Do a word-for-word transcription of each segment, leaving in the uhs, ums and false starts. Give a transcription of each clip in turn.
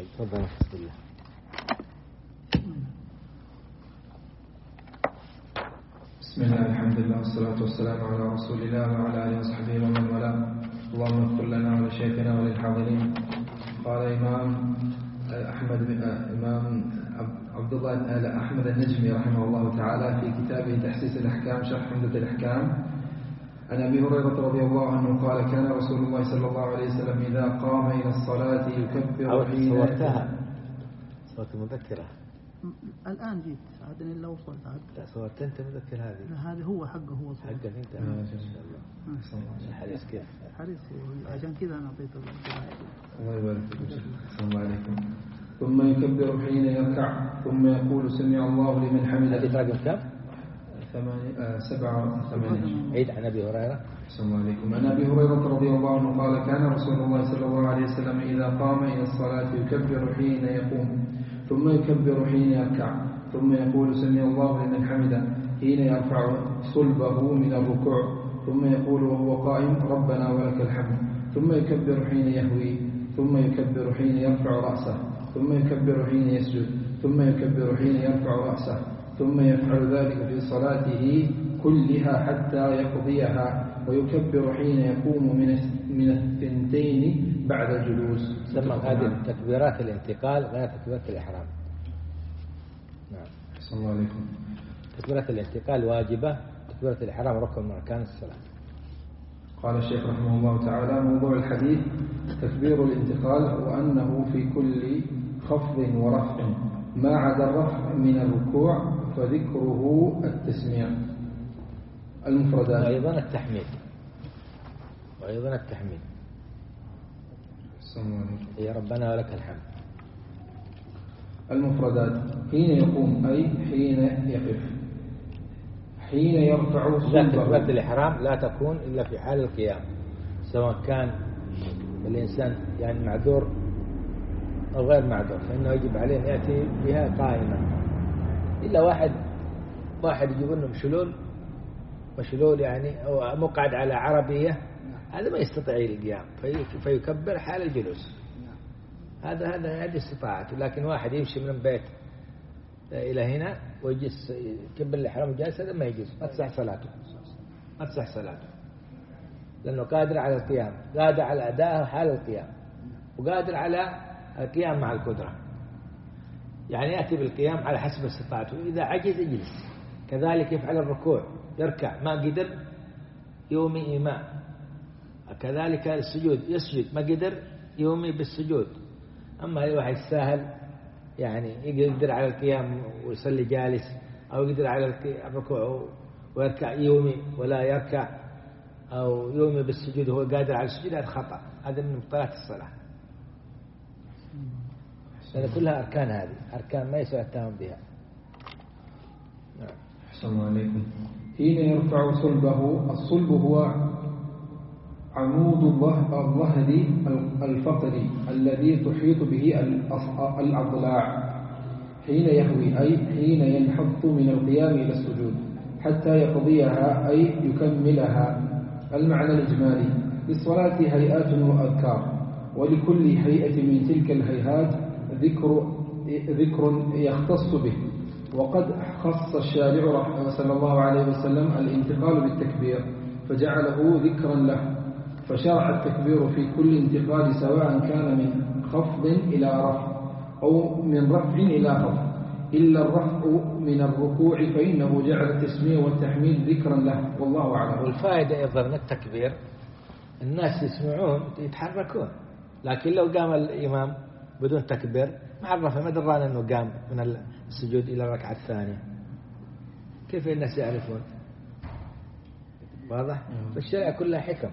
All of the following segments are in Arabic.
طيب تفضل بسم الله. بسم الله الحمد لله والصلاة والسلام على رسول الله وعلى آله وصحبه ومن والاه. اللهم اغفر لنا ولشيخنا وللحاضرين. قال إمام أحمد بن إمام عبد الله أحمد النجمي رحمه الله تعالى في كتابه تحسيس الأحكام شرح عمدة الأحكام عن أبي هريرة رضي الله عنه قال كان رسول الله صلى الله عليه وسلم إذا قام إلى الصلاة يكبر حين صورتها صورت المذكرة الآن جيت عاد إلا وصلت عاد. لا صورت أنت مذكر هذه. هذه هو حقه هو صورت. حقك أنت. ما شاء الله. حريص كيف؟ حريص عشان كذا أنا أعطيته. الله يبارك فيك. السلام عليكم. ثم يكبر حين يركع ثم يقول سمع الله لمن حمده. هذه رقم كم؟ ثمانية سبعة ثمانية. عيد عن أبي هريرة. السلام عليكم. عن أبي هريرة رضي الله عنه قال كان رسول الله صلى الله عليه وسلم إذا قام إلى الصلاة يكبر حين يقوم ثم يكبر حين يركع ثم يقول سمع الله لمن حمده حين يرفع صلبه من الركوع ثم يقول وهو قائم ربنا ولك الحمد ثم يكبر حين يهوي ثم يكبر حين يرفع رأسه ثم يكبر حين يسجد ثم يكبر حين يرفع رأسه ثم يفعل ذلك في صلاته كلها حتى يقضيها ويكبر حين يقوم من من الثنتين بعد الجلوس. سمى هذه تكبيرات الانتقال غير تكبيرات الإحرام. نعم. صلى الله عليكم. تكبيرات الانتقال واجبة، تكبيرة الإحرام ركن من أركان الصلاة. قال الشيخ رحمه الله تعالى موضوع الحديث تكبير الانتقال وأنه في كل خفض ورفع ما عدا الرفع من الركوع فذكره التسميع. المفردات وأيضا التحميد وأيضا التحميد يا ربنا ولك الحمد. المفردات حين يقوم أي حين يقف حين يرفع صلبه. تكبيرة الإحرام لا تكون إلا في حال القيام سواء كان الإنسان يعني معذور أو غير معذور فإنه يجب عليه أن يأتي بها قائمة إلا واحد واحد يجيب لنا مشلول مشلول يعني أو مقعد على عربية هذا ما يستطيع القيام فيكبر حال الجلوس هذا هذا هذه استطاعته. لكن واحد يمشي من بيت إلى هنا ويجلس يكبر الإحرام جالس هذا ما يجوز ما تصح صلاته ما تصح صلاته لأنه قادر على القيام قادر على أداء حال القيام وقادر على القيام مع القدرة يعني يأتي بالقيام على حسب استطاعته. إذا عجز يجلس كذلك يفعل الركوع يركع ما قدر يومي إيماء كذلك السجود يسجد ما قدر يومي بالسجود. أما الواحد سهل يعني يقدر على القيام ويصلي جالس أو يقدر على الركوع ويركع يومي ولا يركع أو يومي بالسجود وهو قادر على السجود هذا خطأ هذا من مبطلات الصلاة لأن كلها أركان هذه أركان ما يسوى التهم بها. أحسن الله عليكم. حين يرفع صلبه الصلب هو عمود الظهر الفقري الذي تحيط به الأضلاع. حين يهوي أي حين ينحط من القيام إلى السجود حتى يقضيها أي يكملها. المعنى الإجمالي للصلاة هيئات وأذكار ولكل هيئة من تلك الهيئات ذكر ذكر يختص به وقد خص الشارع صلى الله عليه وسلم الانتقال بالتكبير فجعله ذكرا له فشرع التكبير في كل انتقال سواء كان من خفض إلى رفع أو من رفع إلى خفض إلا الرفع من الركوع فإنه جعل التسمية والتحميد ذكرا له والله أعلم. والفائدة أيضا من التكبير الناس يسمعون يتحركون لكن لو قام الإمام بدون تكبير ما عرفه ما دران أنه قام من السجود إلى الركعة الثانية كيف الناس يعرفون؟ واضح؟ فالشريعة كلها حكم.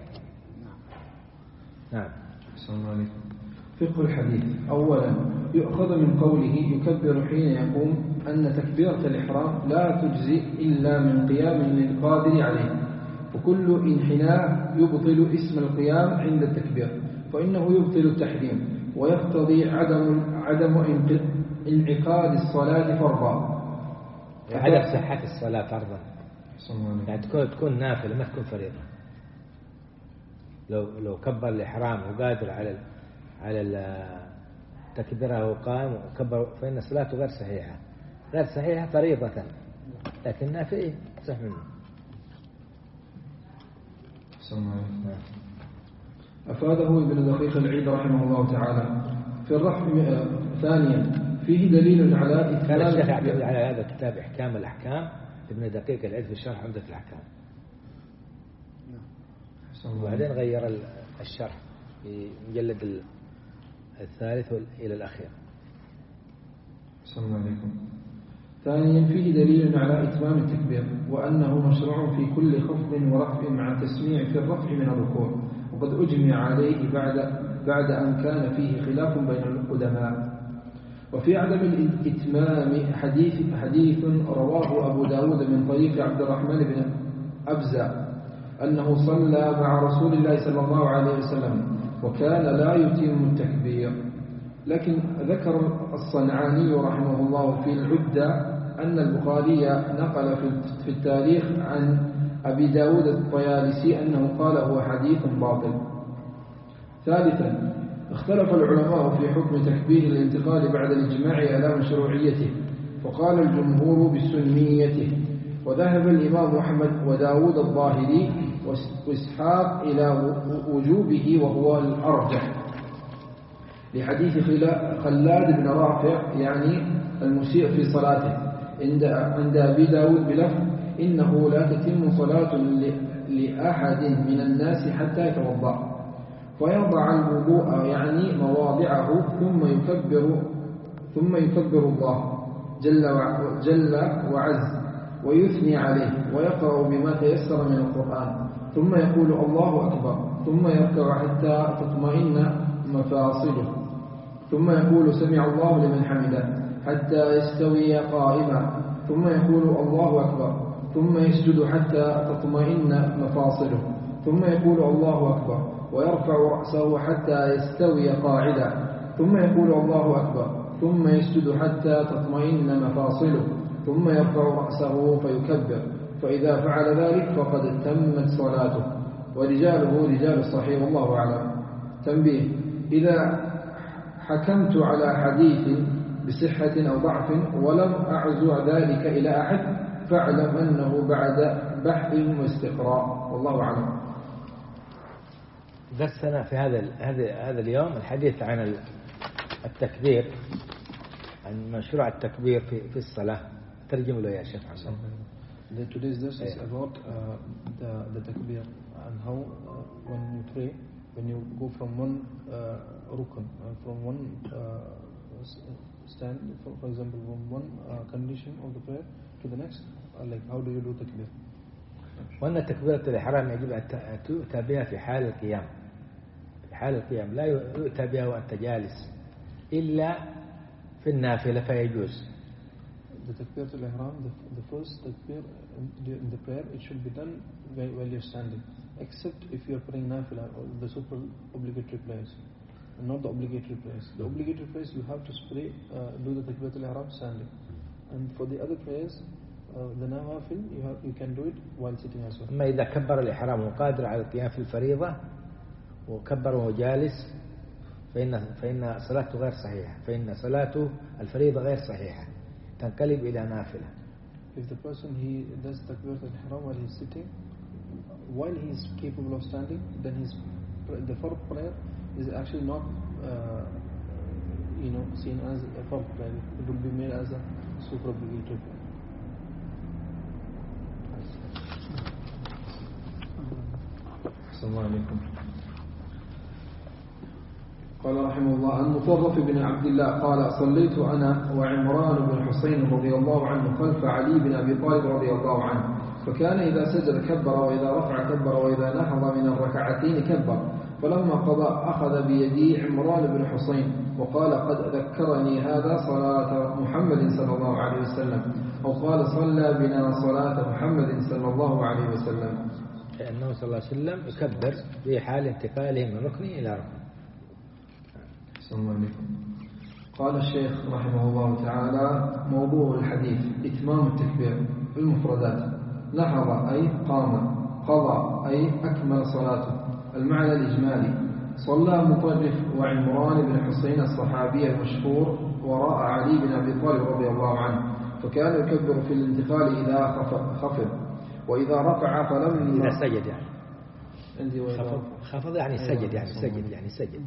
نعم. السلام عليكم. فقه الحديث أولا يؤخذ من قوله يكبر حين يقوم أن تكبيرة الإحرام لا تجزي إلا من قيام للقادر عليه وكل انحناء يبطل اسم القيام عند التكبير فإنه يبطل التحريم ويقتضي عدم عدم انعقاد الصلاة فرضا عدم صحة الصلاة فرضا يعني تكون تكون نافلة ما تكون فريضة. لو لو كبر الإحرام وقادر على على تكبيره وهو قائم وكبر فإن صلاته غير صحيحة، غير صحيحة فريضة، لكنها في صح منه. أفاده ابن دقيق العيد رحمه الله تعالى في الرفع. ثانيا فيه دليل على كان الشيخ يعتمد على هذا الكتاب إحكام الأحكام ابن دقيق العيد في الشرح عمدة الأحكام، وبعدين غير الشرح في مجلد الثالث إلى الأخير. السلام عليكم. ثانيا فيه دليل على إتمام التكبير وأنه مشروع في كل خفض ورفع مع التسميع في الرفع من الركوع، وقد أجمع عليه بعد بعد أن كان فيه خلاف بين القدماء. وفي عدم الإتمام حديث حديث رواه أبو داود من طريق عبد الرحمن بن أبزة أنه صلى مع رسول الله صلى الله عليه وسلم وكان لا يتم التكبير، لكن ذكر الصنعاني رحمه الله في العدة أن البخاري نقل في التاريخ عن أبي داود الطيالسي أنه قال هو حديث باطل. ثالثا اختلف العلماء في حكم تكبير الانتقال بعد الإجماع على مشروعيته، فقال الجمهور بسنيته، وذهب الإمام أحمد وداود الظاهري وإسحاق إلى وجوبه وهو الأرجح، لحديث خلاد بن رافع يعني المسيء في صلاته عند أبي داود بلفظ إنه لا تتم صلاة لأحد من الناس حتى يتوضأ، فيضع الوضوء يعني مواضعه ثم يكبر ثم يكبر الله جل جل وعز ويثني عليه ويقرأ بما تيسر من القرآن، ثم يقول الله أكبر، ثم يركع حتى تطمئن مفاصله، ثم يقول سمع الله لمن حمده حتى يستوي قائما، ثم يقول الله أكبر، ثم يسجد حتى تطمئن مفاصله، ثم يقول الله أكبر ويرفع رأسه حتى يستوي قاعدا، ثم يقول الله أكبر، ثم يسجد حتى تطمئن مفاصله، ثم يرفع رأسه فيكبر، فإذا فعل ذلك فقد تمت صلاته، ورجاله رجال الصحيح والله أعلم. تنبيه: إذا حكمت على حديث بصحة أو ضعف ولم أعزو ذلك إلى أحد فاعلم أنه بعد بحث واستقراء والله أعلم. درسنا في هذا هذا هذا اليوم الحديث عن التكبير، عن مشروع التكبير في في الصلاة. ترجم له يا شيخ حسن. The today's lesson is about uh, the the takbir and how uh, when you pray, when you go from one uh, rukun, uh, from one uh, stand, for, for example, from one uh, condition of the prayer to the next, uh, like how do you do takbir? وأن تكبيرة الإحرام يجب أن تؤتى بها في حال القيام. في حال القيام لا يؤتى بها وأنت جالس إلا في النافلة فيجوز. The takbir al-ihram, the, the first takbir in the prayer, it should be done while you're standing, except if you're praying nafila or the super obligatory prayers, not the obligatory prayers. The obligatory prayers you have to pray, uh, do the takbir al-ihram standing, and for the other prayers, uh, the nawafil, you have you can do it while sitting as well. أما إذا كبر الإحرام وقادر على القيام في الفريضة وكبر وهو جالس فإن فإن صلاته غير صحيحة، فإن صلاته الفريضة غير صحيحة، تنقلب إلى نافلة. If the person he does takbir al-ihram while he's sitting, while he is capable of standing, then his the fard prayer is actually not uh, you know seen as a fard prayer. It will be made as a super obligatory prayer. Assalamu alaikum. قال رحمه الله: المطرف بن عبد الله قال: صليت أنا وعمران بن حسين رضي الله عنه خلف علي بن أبي طالب رضي الله عنه، فكان إذا سجد كبر وإذا رفع كبر وإذا نهض من الركعتين كبر، فلما قضى أخذ بيدي عمران بن حسين وقال: قد ذكرني هذا صلاة محمد صلى الله عليه وسلم، أو قال: صلى بنا صلاة محمد صلى الله عليه وسلم، كأنه صلى الله عليه وسلم يكبر في حال انتقاله من ركن إلى ركن. قال الشيخ رحمه الله تعالى: موضوع الحديث إتمام التكبير. المفردات: نهض أي قام، قضى أي أكمل صلاته. المعنى الإجمالي: صلى مطرف وعمران بن حسين الصحابي المشهور وراء علي بن أبي طالب رضي الله عنه، فكان يكبر في الانتقال إذا خفض، وإذا رفع فلم إذا سجد يعني عندي خفض خفض يعني سجد يعني سجد يعني سجد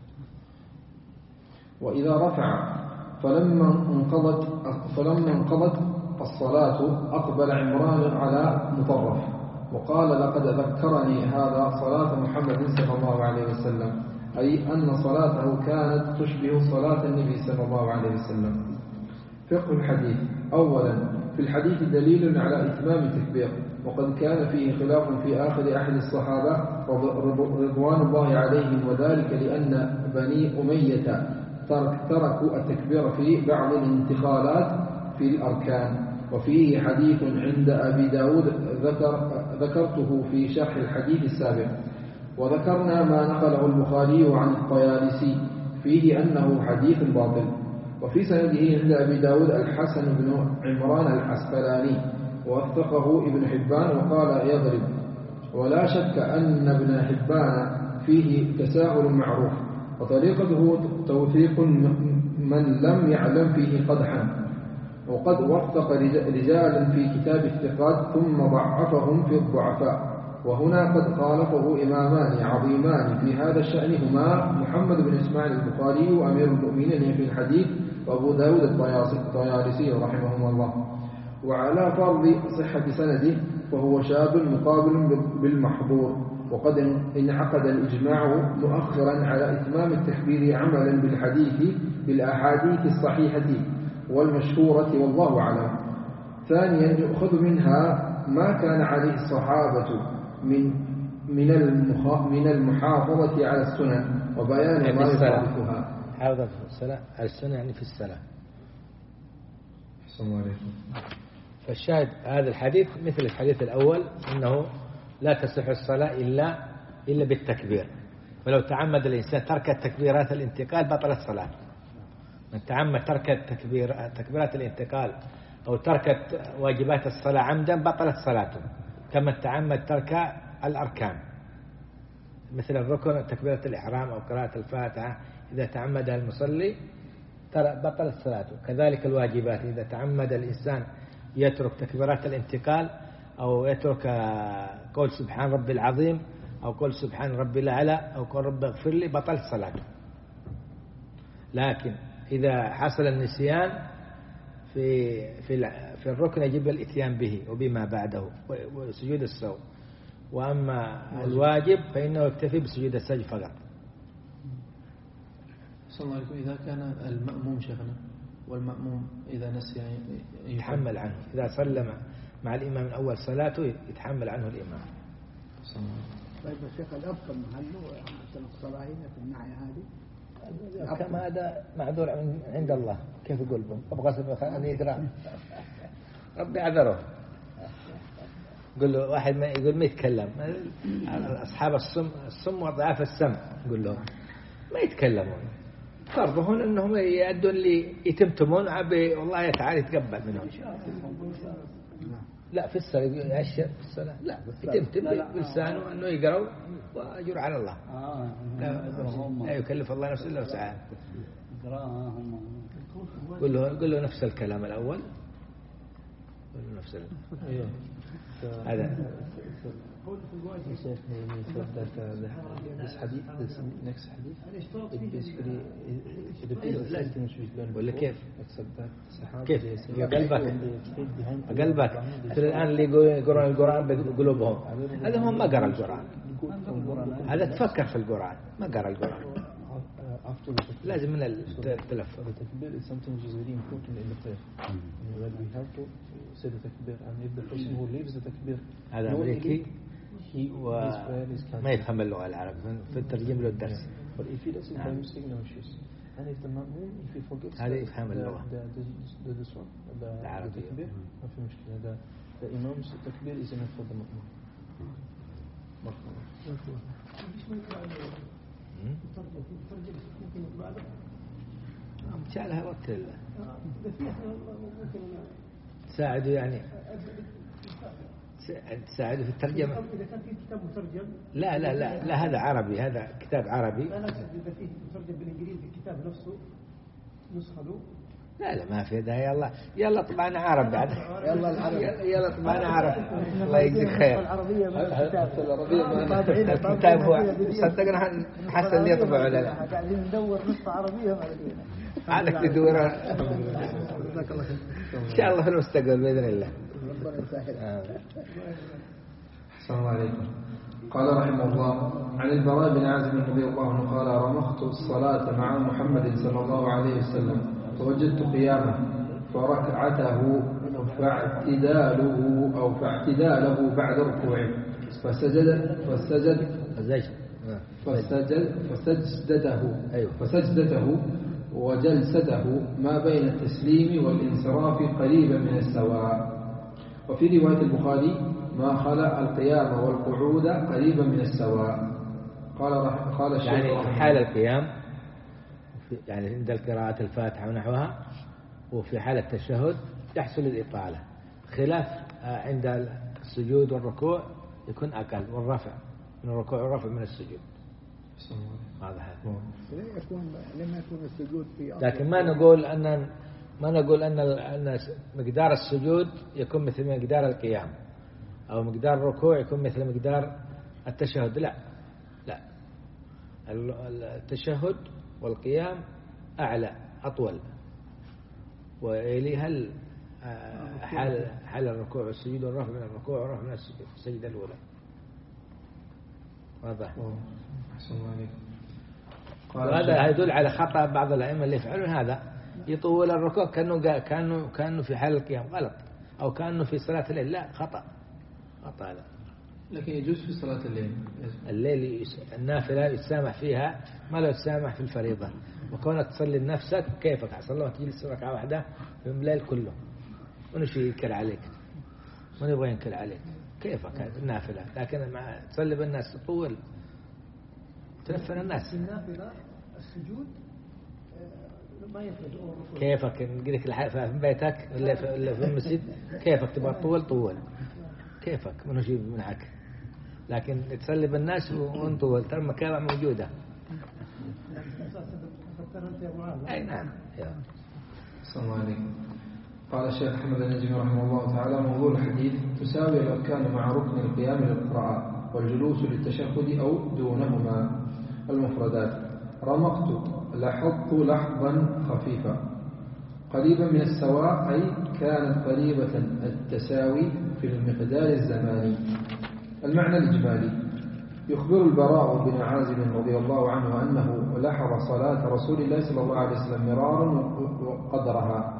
وإذا رفع فلما انقضت فلما انقضت الصلاة أقبل عمران على مطرف وقال لقد ذكرني هذا صلاة محمد صلى الله عليه وسلم، أي أن صلاته كانت تشبه صلاة النبي صلى الله عليه وسلم. فقه الحديث. أولا، في الحديث دليل على إتمام التكبير، وقد كان فيه خلاف في آخر أحد الصحابة رضوان الله عليهم، وذلك لأن بني أمية ترك تركوا التكبير في بعض الانتقالات في الأركان. وفيه حديث عند أبي داود ذكر ذكرته في شرح الحديث السابق، وذكرنا ما نقله البخاري عن الطيالسي فيه أنه حديث باطل. وفي سنده عند أبي داود الحسن بن عمران العسقلاني، ووثقه ابن حبان وقال يضرب. ولا شك أن ابن حبان فيه تساهل معروف، وطريقته توثيق من لم يعلم فيه قدحا، وقد وثق رجالا في كتاب الثقات ثم ضعفهم في الضعفاء. وهنا قد خالفه إمامان عظيمان في هذا الشأن، هما محمد بن إسماعيل البخاري وأمير المؤمنين في الحديث، وأبو داود الطيالسي رحمهم الله. وعلى فرض صحة سنده فهو شاب مقابل بالمحظور، وقد انعقد الإجماع مؤخرا على إتمام التكبير عملا بالحديث بالأحاديث الصحيحة والمشهورة والله أعلم. ثانيا، يؤخذ منها ما كان عليه الصحابة من من من المحافظة على السنن وبيان ما يخالفها. حافظة في الصلاة على السنة يعني في الصلاة. السلام عليكم. فالشاهد هذا الحديث مثل الحديث الأول، أنه لا تصح الصلاة إلا إلا بالتكبير، ولو تعمد الإنسان ترك التكبيرات الانتقال بطلت صلاته. من تعمد ترك التكبير تكبيرات الانتقال أو ترك واجبات الصلاة عمدا بطلت صلاته، كما تعمد ترك الأركان مثل الركن تكبيرة الإحرام أو قراءة الفاتحة إذا تعمدها المصلي بطلت صلاته. كذلك الواجبات إذا تعمد الإنسان يترك تكبيرات الانتقال أو يترك قول سبحان ربي العظيم أو قول سبحان ربي الأعلى أو قول ربي اغفر لي بطلت صلاته. لكن إذا حصل النسيان في في في الركن يجب الاتيان به وبما بعده وسجود السهو، وأما الواجب فإنه يكتفي بسجود السجد فقط. صلى الله عليه وسلم. إذا كان المأموم شيخنا والمأموم إذا نسي يتحمل عنه، إذا سلم مع الإمام من أول صلاته يتحمل عنه الإمام. طيب الشيخ الأفضل محله عشان الصلاة هنا في الناحية هذه كما هذا معذور عند الله، كيف يقول بهم أبغى أن يقرأ ربي عذره. يقول له واحد ما يقول ما يتكلم، أصحاب الصم الصم وضعاف السمع يقول لهم ما يتكلمون، فرضهم أنهم يأدون لي يتمتمون عبي والله تعالى يتقبل منهم. لا في الصلاة يعشر في الصلاة لا يتمتم بلسانه أنه يقرأ وأجر على الله. لا يكلف الله نفسه إلا وسعها. قل له قل له نفس الكلام الأول، قل له نفس الكلام. هذا ولا كيف كيف قلبك قلبك مثل الآن اللي يقرأون القرآن بقلوبهم، هذا هم ما قرأ القرآن، هذا تفكر في القرآن ما قرأ القرآن. لازم من التلفظ. التكبير is something which is very important in the prayer. When we have to say the takbir, and if the person who leaves the takbir هذا أمريكي وما يفهم اللغة العربية فترجم له الدرس. But if he does it by mistake, no issues. And if the ma'mum, if he forgets هذا يفهم اللغة the this one, the takbir, ما في مشكلة. The the imam's takbir is enough for the ma'mum. جعلها وقت الله. ساعدوا يعني تساعده في الترجمة. إذا كان في كتاب مترجم. لا لا لا لا هذا عربي، هذا كتاب عربي. لا لا إذا فيه مترجم بالإنجليزي الكتاب نفسه نسخة له. لا لا ما في ده. يلا يلا طبعا عرب بعد. يلا العرب. يلا طبعا عرب. الله يجزيك خير. العربية الكتاب. العربية الكتاب هو صدقنا حسن اللي يطبع لنا. قاعدين ندور نص عربية ما لقينا. عادك تدور إن شاء الله في المستقبل بإذن الله. ربنا يسهل. السلام عليكم. قال رحمه الله: عن البراء بن عازب رضي الله عنه قال: رمخت الصلاة مع محمد صلى الله عليه وسلم فوجدت قيامه فركعته فاعتداله أو فاعتداله بعد ركوعه فسجد فسجد فسجد فسجدته فسجدته وجلسته ما بين التسليم والانصراف قريبا من السواء. وفي رواية البخاري: ما خلا القيام والقعود قريبا من السواء. قال قال الشيخ يعني في حال القيام يعني عند قراءة الفاتحة ونحوها، وفي حال التشهد يحصل الإطالة، خلاف عند السجود والركوع يكون أقل، والرفع من الركوع والرفع من السجود. هذا هذا يكون لما يكون السجود في لكن ما نقول أن ما نقول أن أن مقدار السجود يكون مثل مقدار القيام، أو مقدار الركوع يكون مثل مقدار التشهد. لا لا التشهد والقيام أعلى أطول، ويليها حال حال الركوع والسجود والرفع من الركوع والرفع من السجود السجدة الأولى. واضح. وهذا يدل على خطأ بعض الأئمة اللي يفعلون هذا، يطول الركوع كأنه كأنه كأنه في حال القيام، غلط، أو كأنه في صلاة الليل، لا خطأ خطأ هذا. لكن يجوز في صلاة الليل. الليل النافلة يتسامح فيها ما لا يتسامح في الفريضة. وكونك تصلي لنفسك كيفك تصلي وتجلس ركعة واحدة في الليل كله، من شيء ينكر عليك، من يبغى ينكر عليك، كيفك هذه النافلة. لكن مع تصلي بالناس تطول تنفر الناس. النافلة السجود ما يفرد. كيفك نقول لك في بيتك ولا في المسجد كيفك تبغى تطول طول كيفك، من شيء منعك. لكن تصلي بالناس ونطول ترى المكان موجودة. أي نعم. السلام عليكم. قال الشيخ أحمد النجمي رحمه الله تعالى: موضوع الحديث: تساوي الأركان مع ركن القيام للقراءة والجلوس للتشهد أو دونهما. المفردات: رمقت لحظت لحظا خفيفا، قريبا من السواء أي كانت قريبة التساوي في المقدار الزماني. المعنى الإجمالي: يخبر البراء بن عازب رضي الله عنه أنه لحظ صلاة رسول الله صلى الله عليه وسلم مرارا وقدرها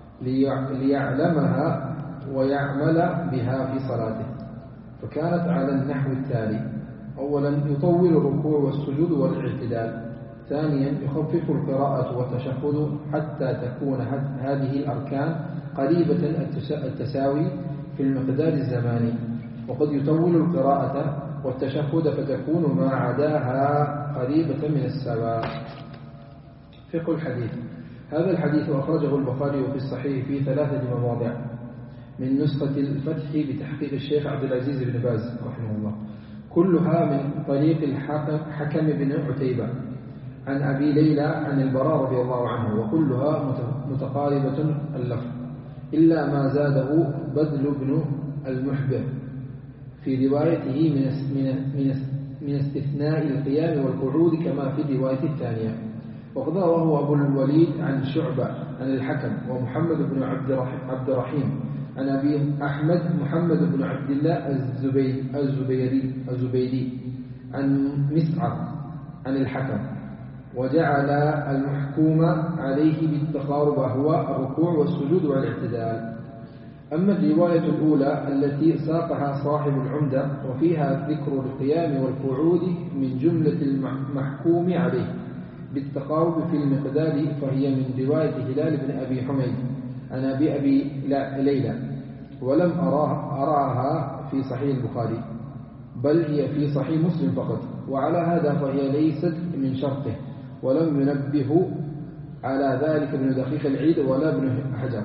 ليعلمها ويعمل بها في صلاته، فكانت على النحو التالي: أولا يطول الركوع والسجود والاعتدال، ثانيا يخفف القراءة والتشهد حتى تكون هذه الأركان قريبة التساوي في المقدار الزماني، وقد يطول القراءة والتشهد فتكون ما عداها قريبة من السواء. فقه الحديث: هذا الحديث أخرجه البخاري في الصحيح في ثلاثة مواضع من نسخة الفتح بتحقيق الشيخ عبد العزيز بن باز رحمه الله، كلها من طريق الحكم بن عتيبة عن أبي ليلى عن البراء رضي الله عنه، وكلها متقاربة اللفظ، إلا ما زاده بدل بن المحبر في روايته من استثناء القيام والقعود كما في الرواية الثانية. وقد رواه أبو الوليد عن شعبة عن الحكم ومحمد بن عبد الرحيم عن أبي أحمد محمد بن عبد الله الزبيري الزبيري عن مسعر عن الحكم، وجعل المحكوم عليه بالتقارب هو الركوع والسجود والاعتدال. أما الرواية الأولى التي ساقها صاحب العمدة وفيها ذكر القيام والقعود من جملة المحكوم عليه بالتقارب في المقدار، فهي من رواية هلال بن أبي حميد عن أبي أبي ليلى، ولم أراها, أراها في صحيح البخاري، بل هي في صحيح مسلم فقط، وعلى هذا فهي ليست من شرطه، ولم ينبه على ذلك ابن دقيق العيد ولا ابن حجر،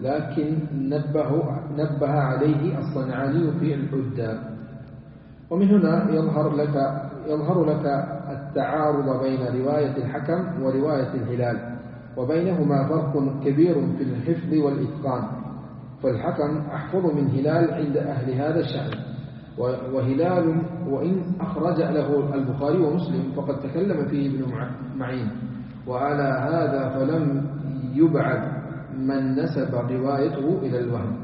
لكن نبه, نبه عليه الصنعاني في العدة. ومن هنا يظهر لك, يظهر لك التعارض بين رواية الحكم ورواية الهلال، وبينهما فرق كبير في الحفظ والإتقان. فالحكم أحفظ من هلال عند أهل هذا الشأن، وهلال وإن أخرج له البخاري ومسلم فقد تكلم فيه ابن معين، وعلى هذا فلم يبعد من نسب روايته إلى الوهم.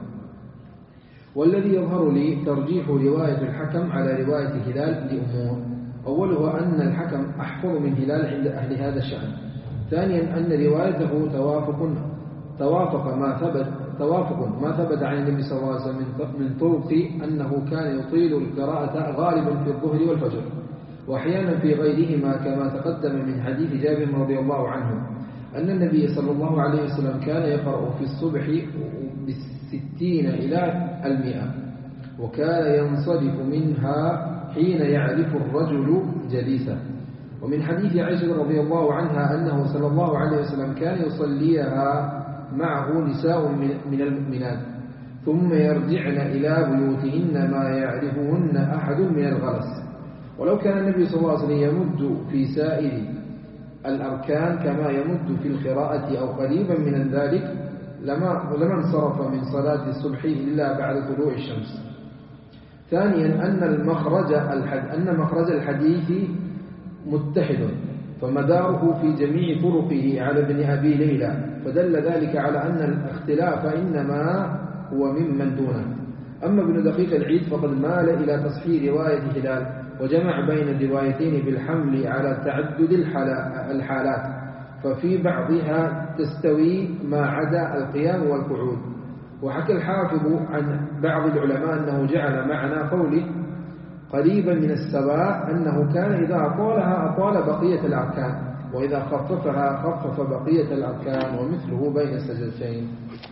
والذي يظهر لي ترجيح رواية الحكم على رواية هلال لأمور: أولها أن الحكم أحفظ من هلال عند أهل هذا الشأن. ثانيا أن روايته توافق توافق ما ثبت توافق ما ثبت عن النبي صلى الله عليه وسلم من طرق أنه كان يطيل القراءة غالبا في الظهر والفجر، وأحيانا في غيرهما، كما تقدم من حديث جابر رضي الله عنه أن النبي صلى الله عليه وسلم كان يقرأ في الصبح بالستين إلى المئة، وكان ينصرف منها حين يعرف الرجل جليسه. ومن حديث عائشة رضي الله عنها أنه صلى الله عليه وسلم كان يصليها معه نساء من المؤمنات ثم يرجعن إلى بيوتهن ما يعرفهن أحد من الغلس. ولو كان النبي صلى الله عليه وسلم يمد في سائر الأركان كما يمد في القراءة أو قريبا من ذلك لما لما انصرف من صلاة الصبح إلا بعد طلوع الشمس. ثانيا أن المخرج أن مخرج الحديث متحد، فمداره في جميع طرقه على ابن أبي ليلى، فدل ذلك على أن الاختلاف إنما هو ممن دونه. أما ابن دقيق العيد فقد مال إلى تصحيح رواية هلال، وجمع بين الروايتين بالحمل على تعدد الحالات، ففي بعضها تستوي ما عدا القيام والقعود. وحكى الحافظ عن بعض العلماء أنه جعل معنى قوله قريبا من السواء أنه كان إذا أطالها أطال بقية الأركان، وإذا خففها خفف بقية الأركان، ومثله بين السجدتين.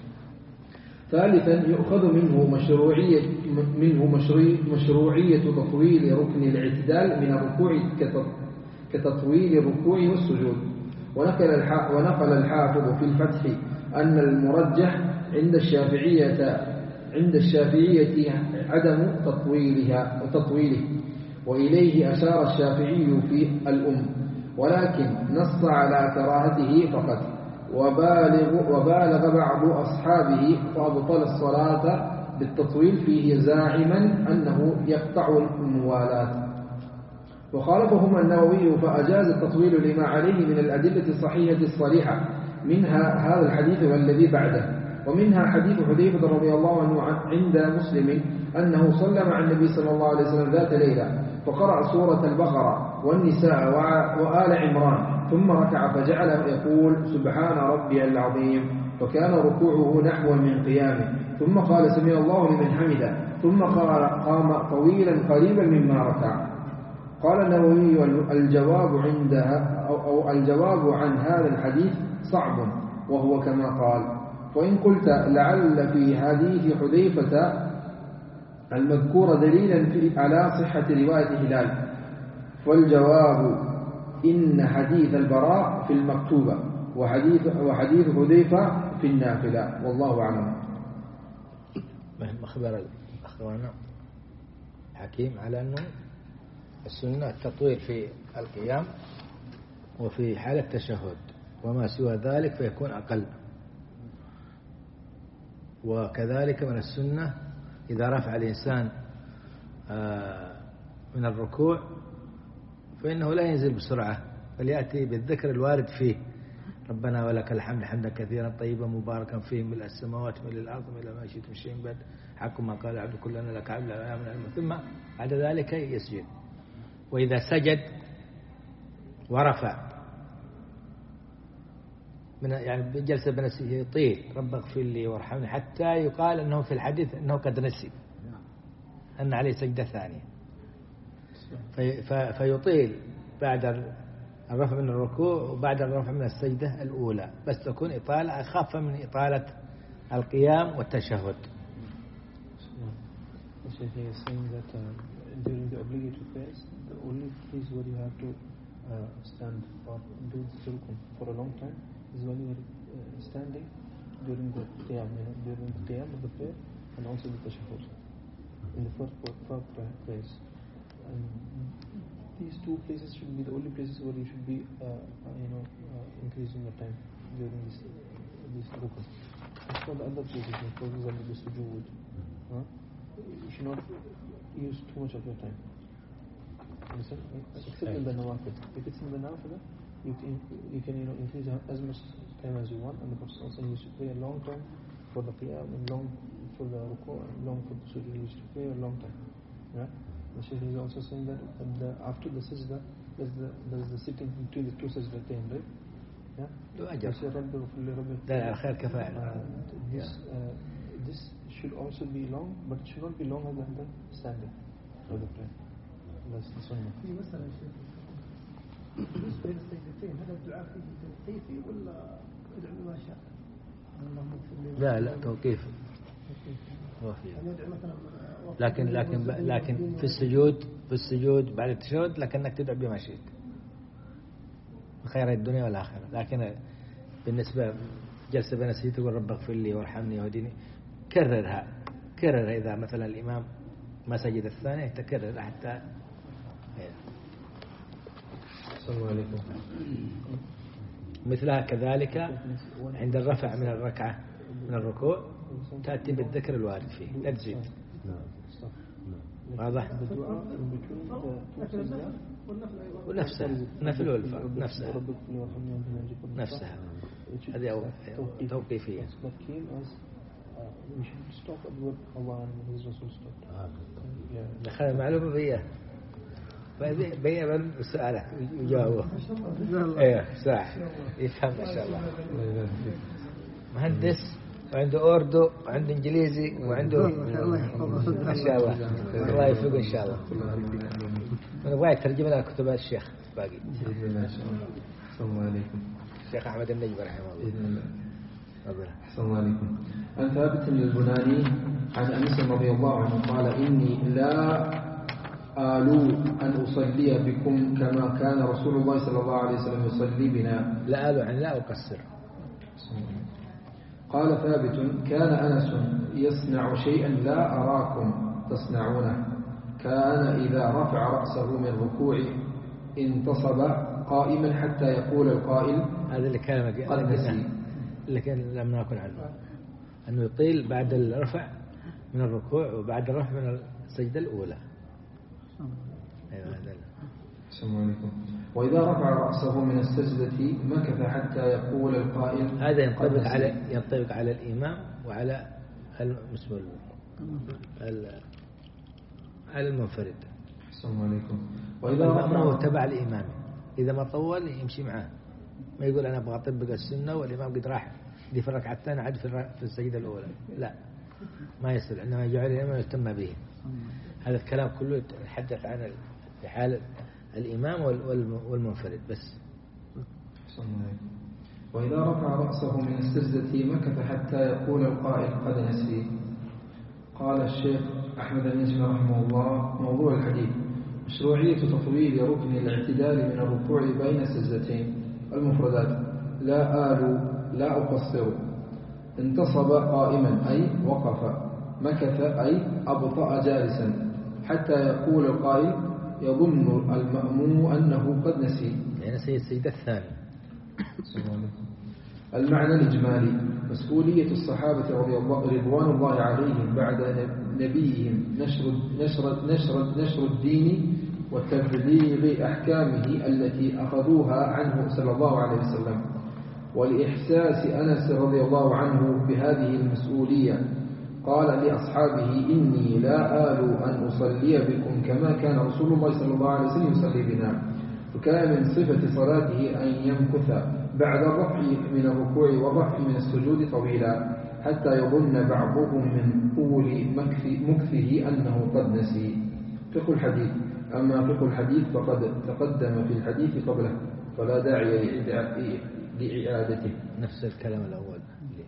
ثالثا يؤخذ منه مشروعية منه مشروعية تطويل ركن الاعتدال من الركوع كتطويل الركوع والسجود. ونقل ونقل الحافظ في الفتح أن المرجح عند الشافعية عند الشافعية عدم تطويلها وتطويله، وإليه أشار الشافعي في الأم، ولكن نص على كراهته فقط. وبالغ, وبالغ بعض أصحابه فأبطل الصلاة بالتطويل فيه زاعما أنه يقطع الموالاة. وخالفهما النووي فأجاز التطويل لما عليه من الأدلة الصحيحة الصريحة، منها هذا الحديث والذي بعده. ومنها حديث حذيفة رضي الله عنه عند مسلم أنه صلى مع النبي صلى الله عليه وسلم ذات ليلة فقرأ سورة البقرة والنساء وآل عمران، ثم ركع فجعل يقول سبحان ربي العظيم، فكان ركوعه نحو من قيامه، ثم قال سمع الله لمن حمده، ثم قام طويلا قريبا مما ركع. قال النووي الجواب عندها أو, أو الجواب عن هذا الحديث صعب، وهو كما قال. وإن قلت لعل في حديث حذيفة المذكور دليلا على صحة رواية هلال، فالجواب إن حديث البراء في المكتوبة وحديث, وحديث حذيفة في النافلة، والله أعلم. أخبر أخوانا حكيم على أنه السنة التطويل في القيام وفي حالة التشهد، وما سوى ذلك فيكون أقل. وكذلك من السنة إذا رفع الإنسان من الركوع فإنه لا ينزل بسرعة، بل يأتي بالذكر الوارد فيه: ربنا ولك الحمد حمدا كثيرا طيبا مباركا فيه ملء السماوات ملء الأرض ملء ما شئت من شيء بعد حق ما قال عبد كلنا لك عبد لا من علم. ثم بعد ذلك يسجد. وإذا سجد ورفع من يعني جلسة بنفسه يطيل رب اغفر لي وارحمني، حتى يقال أنه في الحديث أنه قد نسي أن عليه سجدة ثانية، في فيطيل بعد الرفع من الركوع وبعد الرفع من السجدة الأولى، بس تكون إطالة أخف من إطالة القيام والتشهد. So he is saying that uh, during the obligatory prayers, the only place where you have to uh, stand or do the rukun for a long time is when you are uh, standing during the qiyam, you know, during the qiyam of the prayer, and also the tashahhud in the first fourth place. And these two places should be the only places where you should be, uh, uh, you know, uh, increasing your time during this uh, this rukun. As for the other places, for example, the sujood, huh? You should not use too much of your time. Understand? Except in the nawafil. If it's in the nawafil, you can you can you know increase as much time as you want, and the Prophet also used to pray a long time for the qiyam and long for the ruku and long for the sujood. He used to pray a long time. Yeah. The Shaykh is also saying that the, after the sajda, there's the, there's the sitting between the two sajdatain, right? Yeah? This, uh, this should also be long, but it should not be longer than the standing for the prayer. That's the sunnah. في مسألة شيخ بالنسبة للسجدتين هذا الدعاء فيه توقيفي ولا يدعو بما شاء؟ اللهم اغفر لي. لا لا توقيفي. لكن لكن لكن في السجود في السجود بعد التشهد لكنك تدعو بما شئت خير الدنيا والآخرة. لكن بالنسبة جلسة بين السجود تقول رب اغفر لي وارحمني واهدني كررها كررها. إذا مثلا الإمام ما سجد الثانية تكرر حتى. السلام عليكم. مثلها كذلك عند الرفع من الركعة من الركوع تأتي بالذكر الوارد فيه لا تزيد. واضح؟ ونفسها نفل والفرد نفسها نفسها هذه توقيفية. دخل المعلومة بيه بيه من سؤالك يجاوبه. ايه صح يفهم ما شاء الله. مهندس وعنده أوردو وعنده إنجليزي وعنده ما شاء الله. الله يوفقه إن شاء الله. أنا أبغى أترجم لنا كتب الشيخ باقي. السلام عليكم. الشيخ أحمد النجم رحمه الله. السلام عليكم. عن ثابت البناني عن أنس رضي الله عنه قال إني لا آلو أن أصلي بكم كما كان رسول الله صلى الله عليه وسلم يصلي بنا. لا آلو عن لا أقصر. قال ثابت كان أنس يصنع شيئا لا أراكم تصنعونه. كان إذا رفع رأسه من الركوع انتصب قائما حتى يقول القائل هذا اللي كان قد نسي. لكن لم نكن عنه أنه يطيل بعد الرفع من الركوع وبعد الرفع من السجدة الأولى. أيوة هذا. السلام عليكم. وإذا رفع رأسه من السجدة مكث حتى يقول القائل. هذا ينطبق على ينطبق على الإمام وعلى المسمى على المنفرد. السلام عليكم. وإذا رفع تبع الإمام إذا ما طول يمشي معه ما يقول أنا أبغى أطبق السنة والإمام قد راح دي في الركعة الثانية عاد في السجدة الأولى. لا ما يصير إنما يجعل الإمام يهتم به. هذا الكلام كله يتحدث عن حال الإمام والمنفرد بس. وإذا رفع رأسه من السجدة مكث حتى يقول القائل قد نسي. قال الشيخ أحمد النجم رحمه الله موضوع الحديث مشروعية تطويل ركن الاعتدال من الركوع بين السجدتين المفردات. لا آل لا أقصر. انتصب قائما أي وقف. مكث أي أبطأ جالسا حتى يقول القائل يظن المأموم أنه قد نسي. يعني نسي السجدة الثانية. المعنى الإجمالي مسؤولية الصحابة رضي الله رضوان الله عليهم بعد نبيهم نشر نشر نشر نشر الدين وتبليغ أحكامه التي أخذوها عنه صلى الله عليه وسلم. ولإحساس أنس رضي الله عنه بهذه المسؤولية قال لأصحابه إني لا آل أن أصلي بكم كما كان رسول الله صلى الله عليه وسلم يصلي بنا. فكان من صفة صلاته أن يمكث بعد الرفع من الركوع والرفع من السجود طويلا حتى يظن بعضهم من طول مكثه أنه قد نسي. فقه الحديث. أما فقه الحديث فقد تقدم في الحديث قبله فلا داعي لإعادته. نفس الكلام الأول.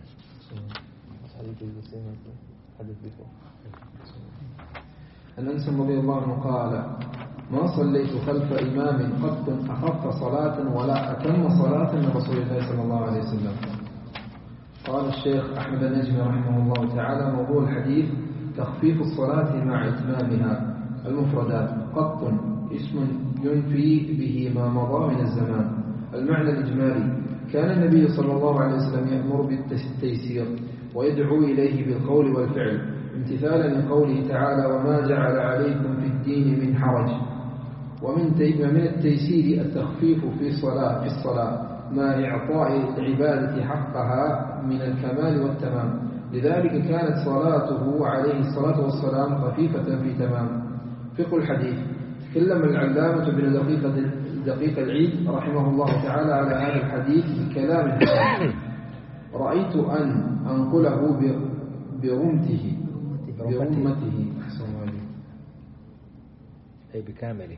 عن أنس رضي الله عنه قال ما صليت خلف إمام قط أخف صلاة ولا أتم صلاة من رسول الله صلى الله عليه وسلم. قال الشيخ أحمد النجمي رحمه الله تعالى: موضوع الحديث تخفيف الصلاة مع إتمامها. المفردات: قط اسم ينفي به ما مضى من الزمان. المعنى الإجمالي: كان النبي صلى الله عليه وسلم يأمر بالتيسير ويدعو إليه بالقول والفعل امتثالا لقوله تعالى: وما جعل عليكم في الدين من حرج. ومن من التيسير التخفيف في الصلاة في الصلاة مع إعطاء العبادة حقها من الكمال والتمام. لذلك كانت صلاته عليه الصلاة والسلام خفيفة في تمام. فقه الحديث: تكلم العلامة بن دقيقة دقيق العيد رحمه الله تعالى على هذا الحديث بكلام حسن. رأيت أن أنقله برمته برمته أي بكامله.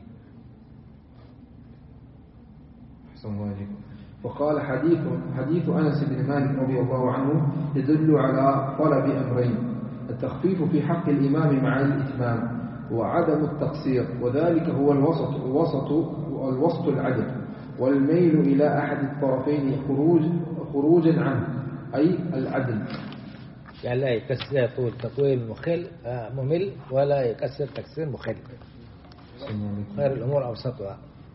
وقال: حديث حديث أنس بن مالك رضي الله عنه يدل على طلب أمرين: التخفيف في حق الإمام مع الإتمام، وعدم التقصير، وذلك هو الوسط الوسط الوسط العدل، والميل إلى أحد الطرفين خروج خروجا عنه، أي العدل. يعني لا يكسر طول تطويل مخل ممل، ولا يكسر تكسير مخل. خير الأمور أوسطها.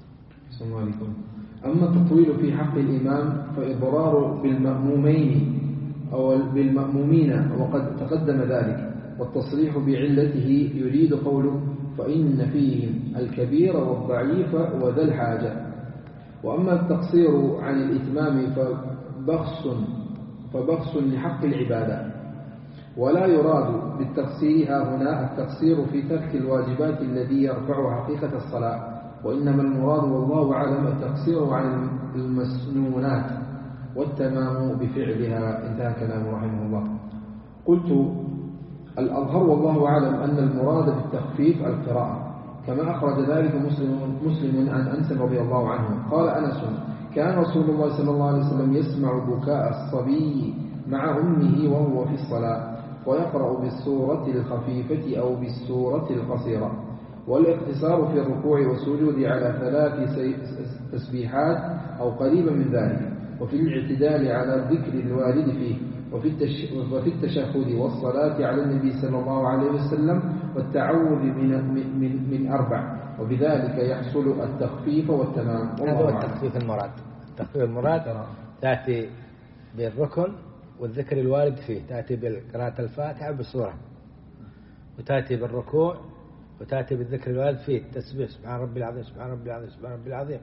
أما التطويل في حق الإمام فإضرار بالمأمومين أو بالمأمومين، وقد تقدم ذلك. والتصريح بعلته يريد قوله: فإن فيهم الكبير والضعيف وذا الحاجة. وأما التقصير عن الإتمام فبخس فبخس لحق العبادة، ولا يراد بالتقصير ها هنا التقصير في ترك الواجبات الذي يرفع حقيقة الصلاة، وإنما المراد والله أعلم التقصير عن المسنونات والتمام بفعلها. انتهى كلام رحمه الله. قلت: الأظهر والله أعلم أن المراد بالتخفيف القراءة، كما أخرج ذلك مسلم, مسلم عن أنس رضي الله عنه قال أنس: كان رسول الله صلى الله عليه وسلم يسمع بكاء الصبي مع أمه وهو في الصلاة، ويقرأ بالسورة الخفيفة أو بالسورة القصيرة، والاقتصار في الركوع والسجود على ثلاث تسبيحات أو قريبا من ذلك، وفي الاعتدال على الذكر الوارد فيه، وفي وفي التشهد والصلاة على النبي صلى الله عليه وسلم، والتعوذ من, من, من أربع، وبذلك يحصل التخفيف والتمام. هذا هو التخفيف المراد. التخفيف المراد تأتي بالركن والذكر الوارد فيه، تأتي بقراءة الفاتحة بالسورة، وتأتي بالركوع، وتأتي بالذكر الوارد فيه تسبيح سبحان ربي العظيم سبحان ربي العظيم سبحان ربي العظيم،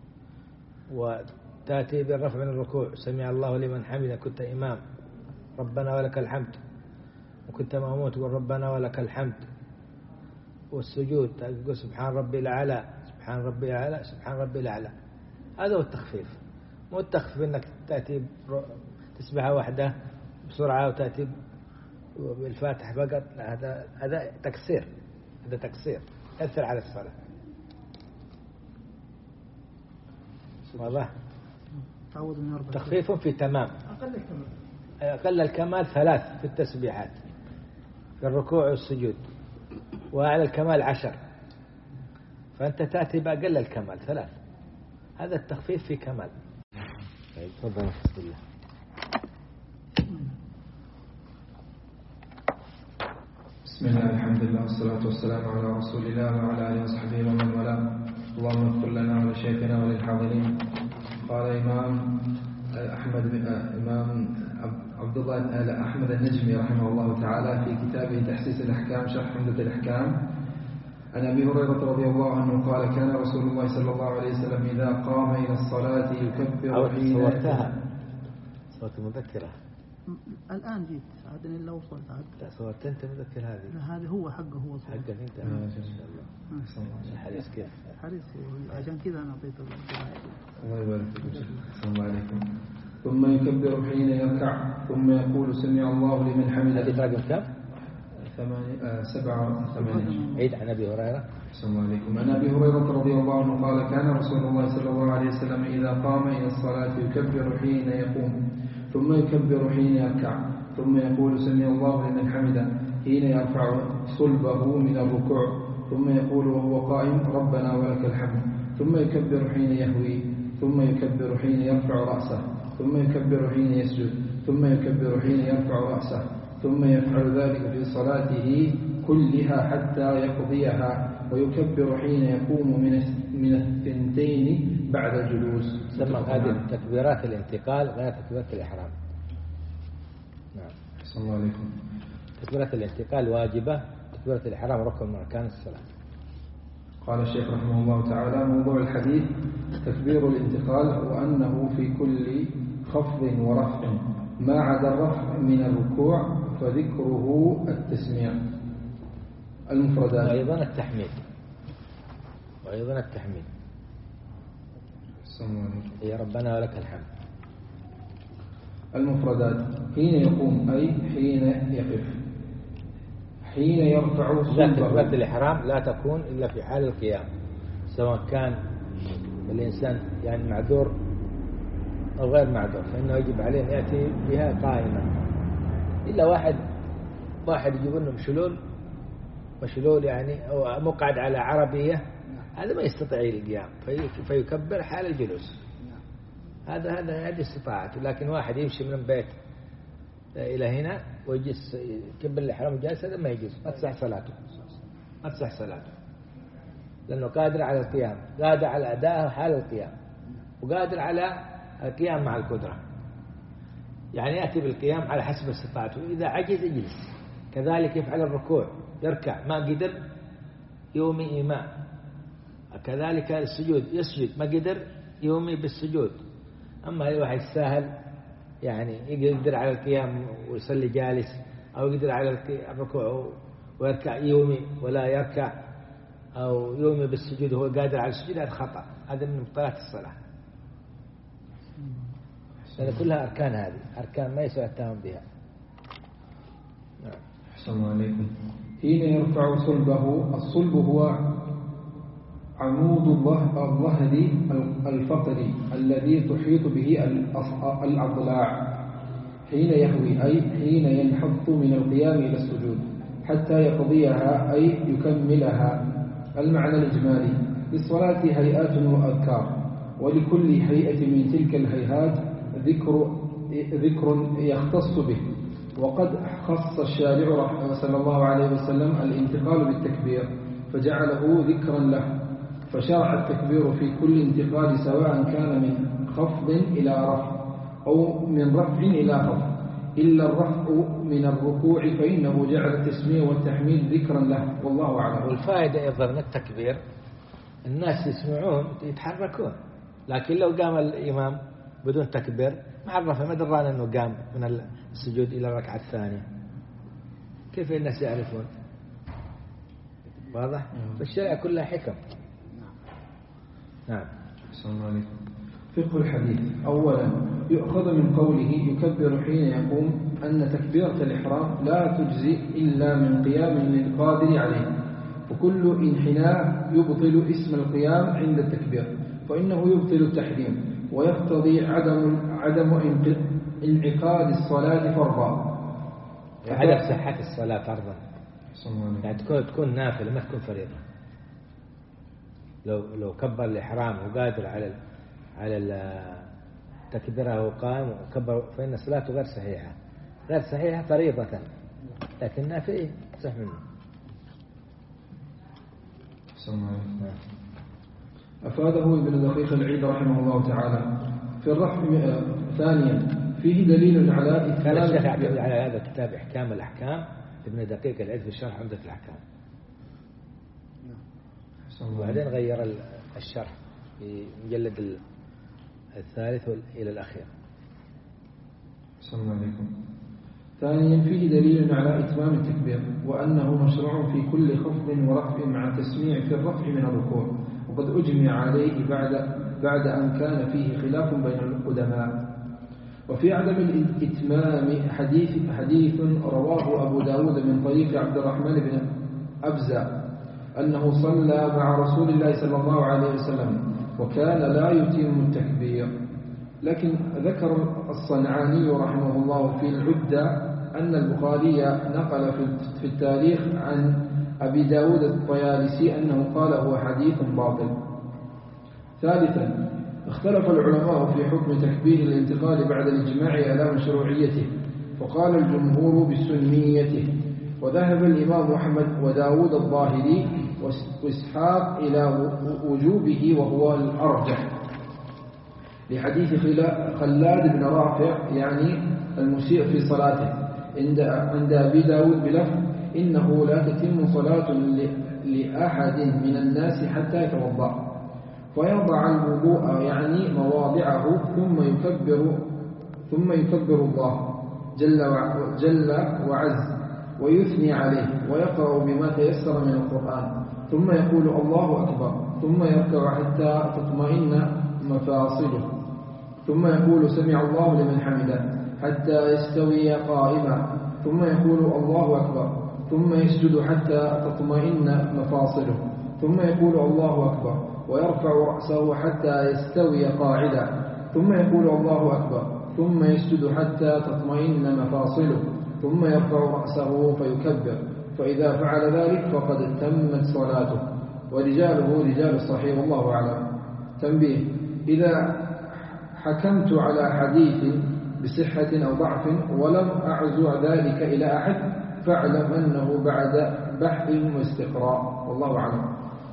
وتأتي بالرفع من الركوع سمع الله لمن حمده كنت إمام ربنا ولك الحمد، وكنت مأمون تقول ربنا ولك الحمد، والسجود تقول سبحان ربي الأعلى سبحان ربي الأعلى سبحان ربي الأعلى. هذا هو التخفيف. مو التخفيف انك تأتي تسبحها واحدة بسرعة وتأتي بالفاتح فقط، لا، هذا هذا تكسير، هذا تكسير يأثر على الصلاة. واضح؟ تخفيف في تمام. أقل الكمال أقل الكمال ثلاث في التسبيحات، في الركوع والسجود، وأعلى الكمال عشر، فأنت تأتي بأقل الكمال ثلاث. هذا التخفيف في كمال. تفضل بسم الله. بسم الله الحمد لله والصلاة والسلام على رسول الله وعلى آله وصحبه ومن والاه. اللهم اغفر لنا ولشيخنا وللحاضرين. قال إمام أحمد بن إمام عبد الله أحمد النجمي رحمه الله تعالى في كتابه تحسيس الأحكام شرح عمدة الأحكام عن أبي هريرة رضي الله عنه قال: كان رسول الله صلى الله عليه وسلم إذا قام إلى الصلاة يكبر حين صورتها صورت مذكرة. الآن جيت عاد إلا وصلت عاد. لا صورت أنت مذكر هذه. لا هذه هو حقه هو صورت. حقك أنت. ما شاء الله. الحديث كيف؟ حديث عشان كذا أنا أعطيته. الله يبارك فيك. السلام عليكم. ثم يكبر حين يركع ثم يقول سمع الله لمن حمده. هذه رقم كم؟ ثمانية سبعة ثمانية. عيد عن أبي هريرة. السلام عليكم. عن أبي هريرة رضي الله عنه قال: كان رسول الله صلى الله عليه وسلم إذا قام إلى الصلاة يكبر حين يقوم ثم يكبر حين يركع ثم يقول سمع الله لمن حمده حين يرفع صلبه من الركوع ثم يقول وهو قائم ربنا ولك الحمد ثم يكبر حين يهوي ثم يكبر حين يرفع رأسه ثم يكبر حين يسجد ثم يكبر حين يرفع رأسه ثم يفعل ذلك في صلاته كلها حتى يقضيها ويكبر حين يقوم من من الثنتين بعد الجلوس. سمى هذه تكبيرات الانتقال غير تكبيرات الإحرام. نعم. صلى الله عليكم. تكبيرات الانتقال واجبة، تكبيرة الإحرام ركن من أركان الصلاة. قال الشيخ رحمه الله تعالى: موضوع الحديث تكبير الانتقال، وأنه في كل خفض ورفع ما عدا الرفع من الركوع فذكره التسميع. المفردات وأيضا التحميد وأيضا التحميد يا ربنا ولك الحمد. المفردات: حين يقوم أي حين يقف، حين يرفع صلبه. تكبيرة الإحرام لا تكون إلا في حال القيام، سواء كان الإنسان يعني معذور أو غير معذور، فإنه يجب عليه أن يأتي بها قائمة. إلا واحد واحد يجيب لهم مشلول مشلول يعني أو مقعد على عربية، هذا ما يستطيع القيام فيكبر حال الجلوس. هذا هذا هذه استطاعته. لكن واحد يمشي من البيت إلى هنا ويجلس يكبر الإحرام جالس، هذا ما يجوز، ما تصح صلاته ما تصح صلاته لأنه قادر على القيام، قادر على أداءه حال القيام، وقادر على القيام مع القدرة، يعني يأتي بالقيام على حسب استطاعته. إذا عجز يجلس. كذلك يفعل الركوع، يركع ما قدر يومي إيماء. كذلك السجود يسجد ما قدر يومي بالسجود. أما الواحد سهل يعني يقدر على القيام ويصلي جالس، أو يقدر على الركوع ويركع يومي ولا يركع، أو يومي بالسجود وهو قادر على السجود، هذا خطأ، هذا من مبطلات الصلاة. لأن كلها أركان، هذه أركان ما يسوى التهم بها. نعم. السلام عليكم. حين يرفع صلبه، الصلب هو عمود الظهر الفقري الذي تحيط به الأضلاع. حين يهوي أي حين ينحط من القيام إلى السجود حتى يقضيها أي يكملها. المعنى الإجمالي: للصلاة هيئات وأذكار، ولكل هيئة من تلك الهيئات ذكر ذكر يختص به. وقد خص الشارع صلى الله عليه وسلم الانتقال بالتكبير فجعله ذكرا له، فشرع التكبير في كل انتقال سواء كان من خفض إلى رفع أو من رفع إلى خفض، إلا الرفع من الركوع فإنه جعل التسمية والتحميد ذكرا له، والله أعلم. والفائدة أيضا من التكبير الناس يسمعون يتحركون، لكن لو قام الإمام بدون تكبير ما عرف، ما دران أنه قام من السجود إلى الركعة الثانية، كيف الناس يعرفون؟ واضح؟ فالشريعة كلها حكم. نعم. السلام عليكم. فقه الحديث: أولا يؤخذ من قوله يكبر حين يقوم أن تكبيرة الإحرام لا تجزي إلا من قيام للقادر عليه، وكل انحناء يبطل اسم القيام عند التكبير، فإنه يبطل التحريم ويقتضي عدم عدم انعقاد الصلاة فرضا، عدم صحة الصلاة فرضا، يعني تكون تكون نافلة ما تكون فريضة. لو لو كبر الإحرام وقادر على على التكبيرة وقام وكبر فإن صلاته غير صحيحة، غير صحيحة فريضة، لكن نافلة صح منه. أفاده ابن دقيق العيد رحمه الله تعالى في الرفع. ثانيا فيه دليل على كان الشيخ يعتمد على هذا الكتاب إحكام الأحكام ابن دقيق العيد في شرح عمدة الأحكام، وبعدين غير الشرح في مجلد الثالث إلى الأخير. السلام عليكم. ثانيا فيه دليل على إتمام التكبير، وأنه مشروع في كل خفض ورفع مع تسميع في الرفع من الركوع، وقد أجمع عليه بعد بعد أن كان فيه خلاف بين القدماء. وفي عدم الإتمام حديث حديث رواه أبو داود من طريق عبد الرحمن بن أبزة أنه صلى مع رسول الله صلى الله عليه وسلم وكان لا يتم التكبير. لكن ذكر الصنعاني رحمه الله في العدة أن البخاري نقل في التاريخ عن أبي داود الطيالسي أنه قال هو حديث باطل. ثالثا اختلف العلماء في حكم تكبير الانتقال بعد الإجماع على مشروعيته، فقال الجمهور بسنيته، وذهب الإمام أحمد وداود الظاهري وإسحاق إلى وجوبه وهو الأرجح، لحديث خلاد بن رافع يعني المسيء في صلاته عند أبي داود بلفظ إنه لا تتم صلاة لأحد من الناس حتى يتوضأ، فيضع الوضوء يعني مواضعه ثم يكبر ثم يكبر الله جل جل وعز ويثني عليه ويقرأ بما تيسر من القرآن، ثم يقول الله أكبر، ثم يركع حتى تطمئن مفاصله، ثم يقول سمع الله لمن حمده حتى يستوي قائما، ثم يقول الله أكبر، ثم يسجد حتى تطمئن مفاصله، ثم يقول الله أكبر ويرفع رأسه حتى يستوي قاعدا، ثم يقول الله أكبر، ثم يسجد حتى تطمئن مفاصله، ثم يرفع رأسه فيكبر، فإذا فعل ذلك فقد تمت صلاته، ورجاله رجال الصحيح والله أعلم. تنبيه: إذا حكمت على حديث بصحة أو ضعف ولم أعزو ذلك إلى أحد فاعلم أنه بعد بحث واستقراء، والله أعلم.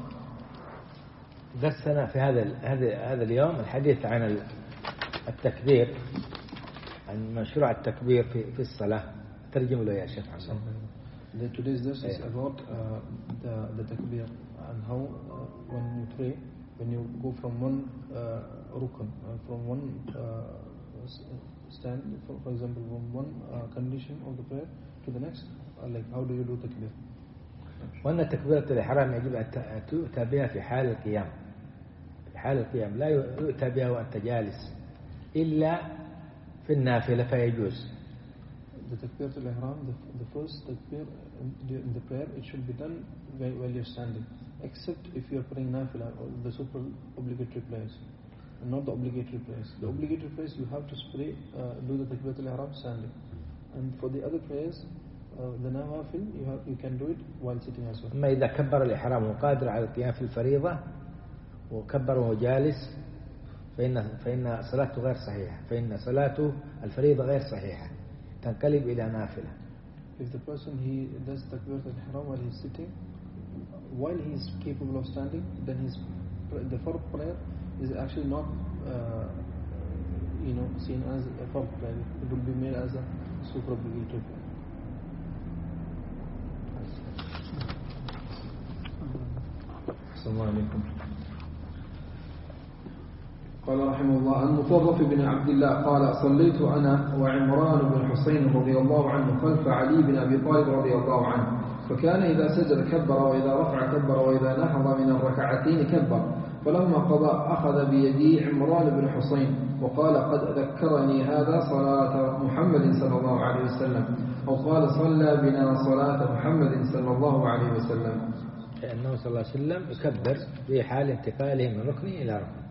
درسنا في هذا هذا هذا اليوم الحديث عن التكبير، عن مشروع التكبير في في الصلاة. ترجم له يا شيخ حسن. The today's lesson is about uh, the the takbir and how uh, when you pray, when you go from one uh, rukn, uh, from one uh, stand, for, for example, from one uh, condition of the prayer to the next, uh, like how do you do takbir? وأن تكبيرة الإحرام يجب أن تؤتى بها في حال القيام، في حال القيام لا يؤتى بها وأنت جالس إلا في النافلة فيجوز. The takbir to ihram, the, the first takbir in the prayer, it should be done while, while you're standing, except if you are praying nafila or the super obligatory prayers, and not the obligatory prayers. The obligatory prayers you have to pray, uh, do the takbir to ihram standing, and for the other prayers, uh, the nawafil, you have you can do it while sitting as well. أما إذا كبر الإحرام وقادر على القيام في الفريضة وكبر وهو جالس فإن فإن صلاته غير صحيحة، فإن صلاته الفريضة غير صحيحة، تنقلب إلى نافلة. If the person he does takbir al-ihram while he is sitting, while he is capable of standing, then his the fard prayer is actually not uh, you know seen as a fard prayer. It will be made as a super obligatory prayer. السلام عليكم. قال رحمه الله: المطرف بن عبد الله قال: صليت أنا وعمران بن حسين رضي الله عنه خلف علي بن أبي طالب رضي الله عنه، فكان إذا سجد كبر، وإذا رفع كبر، وإذا نهض من الركعتين كبر، فلما قضى أخذ بيدي عمران بن حسين وقال: قد ذكرني هذا صلاة محمد صلى الله عليه وسلم، أو قال: صلى بنا صلاة محمد صلى الله عليه وسلم، لأنه صلى الله عليه وسلم يكبر في حال انتقاله من ركن إلى ركن.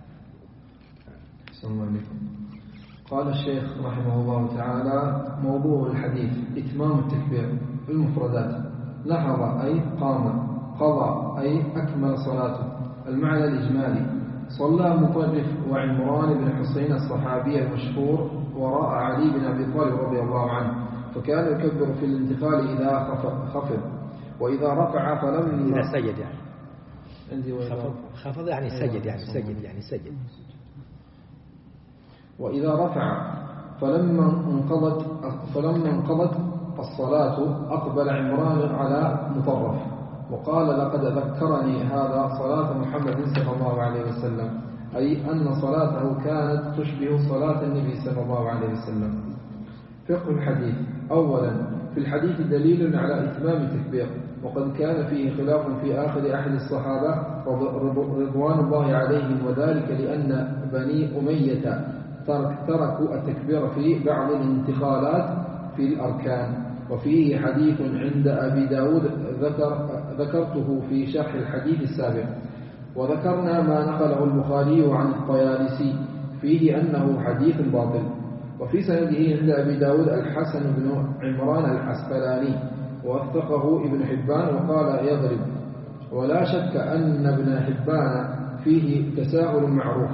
قال الشيخ رحمه الله تعالى: موضوع الحديث إتمام التكبير. المفردات: نهض أي قام، قضى أي أكمل صلاته. المعنى الإجمالي: صلى مطرف وعمران بن حسين الصحابي المشهور وراء علي بن أبي طالب رضي الله عنه، فكان يكبر في الانتقال إذا خفض، وإذا رفع فلم إذا سجد يعني عندي خفض خفض يعني سجد يعني سجد يعني سجد وإذا رفع فلما انقضت فلما انقضت الصلاة أقبل عمران على مطرف وقال: لقد ذكرني هذا صلاة محمد صلى الله عليه وسلم، أي أن صلاته كانت تشبه صلاة النبي صلى الله عليه وسلم. فقه الحديث: أولا، في الحديث دليل على إتمام التكبير، وقد كان فيه خلاف في آخر أحد الصحابة رضوان الله عليهم، وذلك لأن بني أمية تركوا التكبير في بعض الانتقالات في الأركان. وفيه حديث عند أبي داود ذكر ذكرته في شرح الحديث السابق، وذكرنا ما نقله البخاري عن الطيالسي فيه أنه حديث باطل. وفي سنده عند أبي داود الحسن بن عمران العسقلاني، ووثقه ابن حبان وقال يضرب. ولا شك أن ابن حبان فيه تساهل معروف،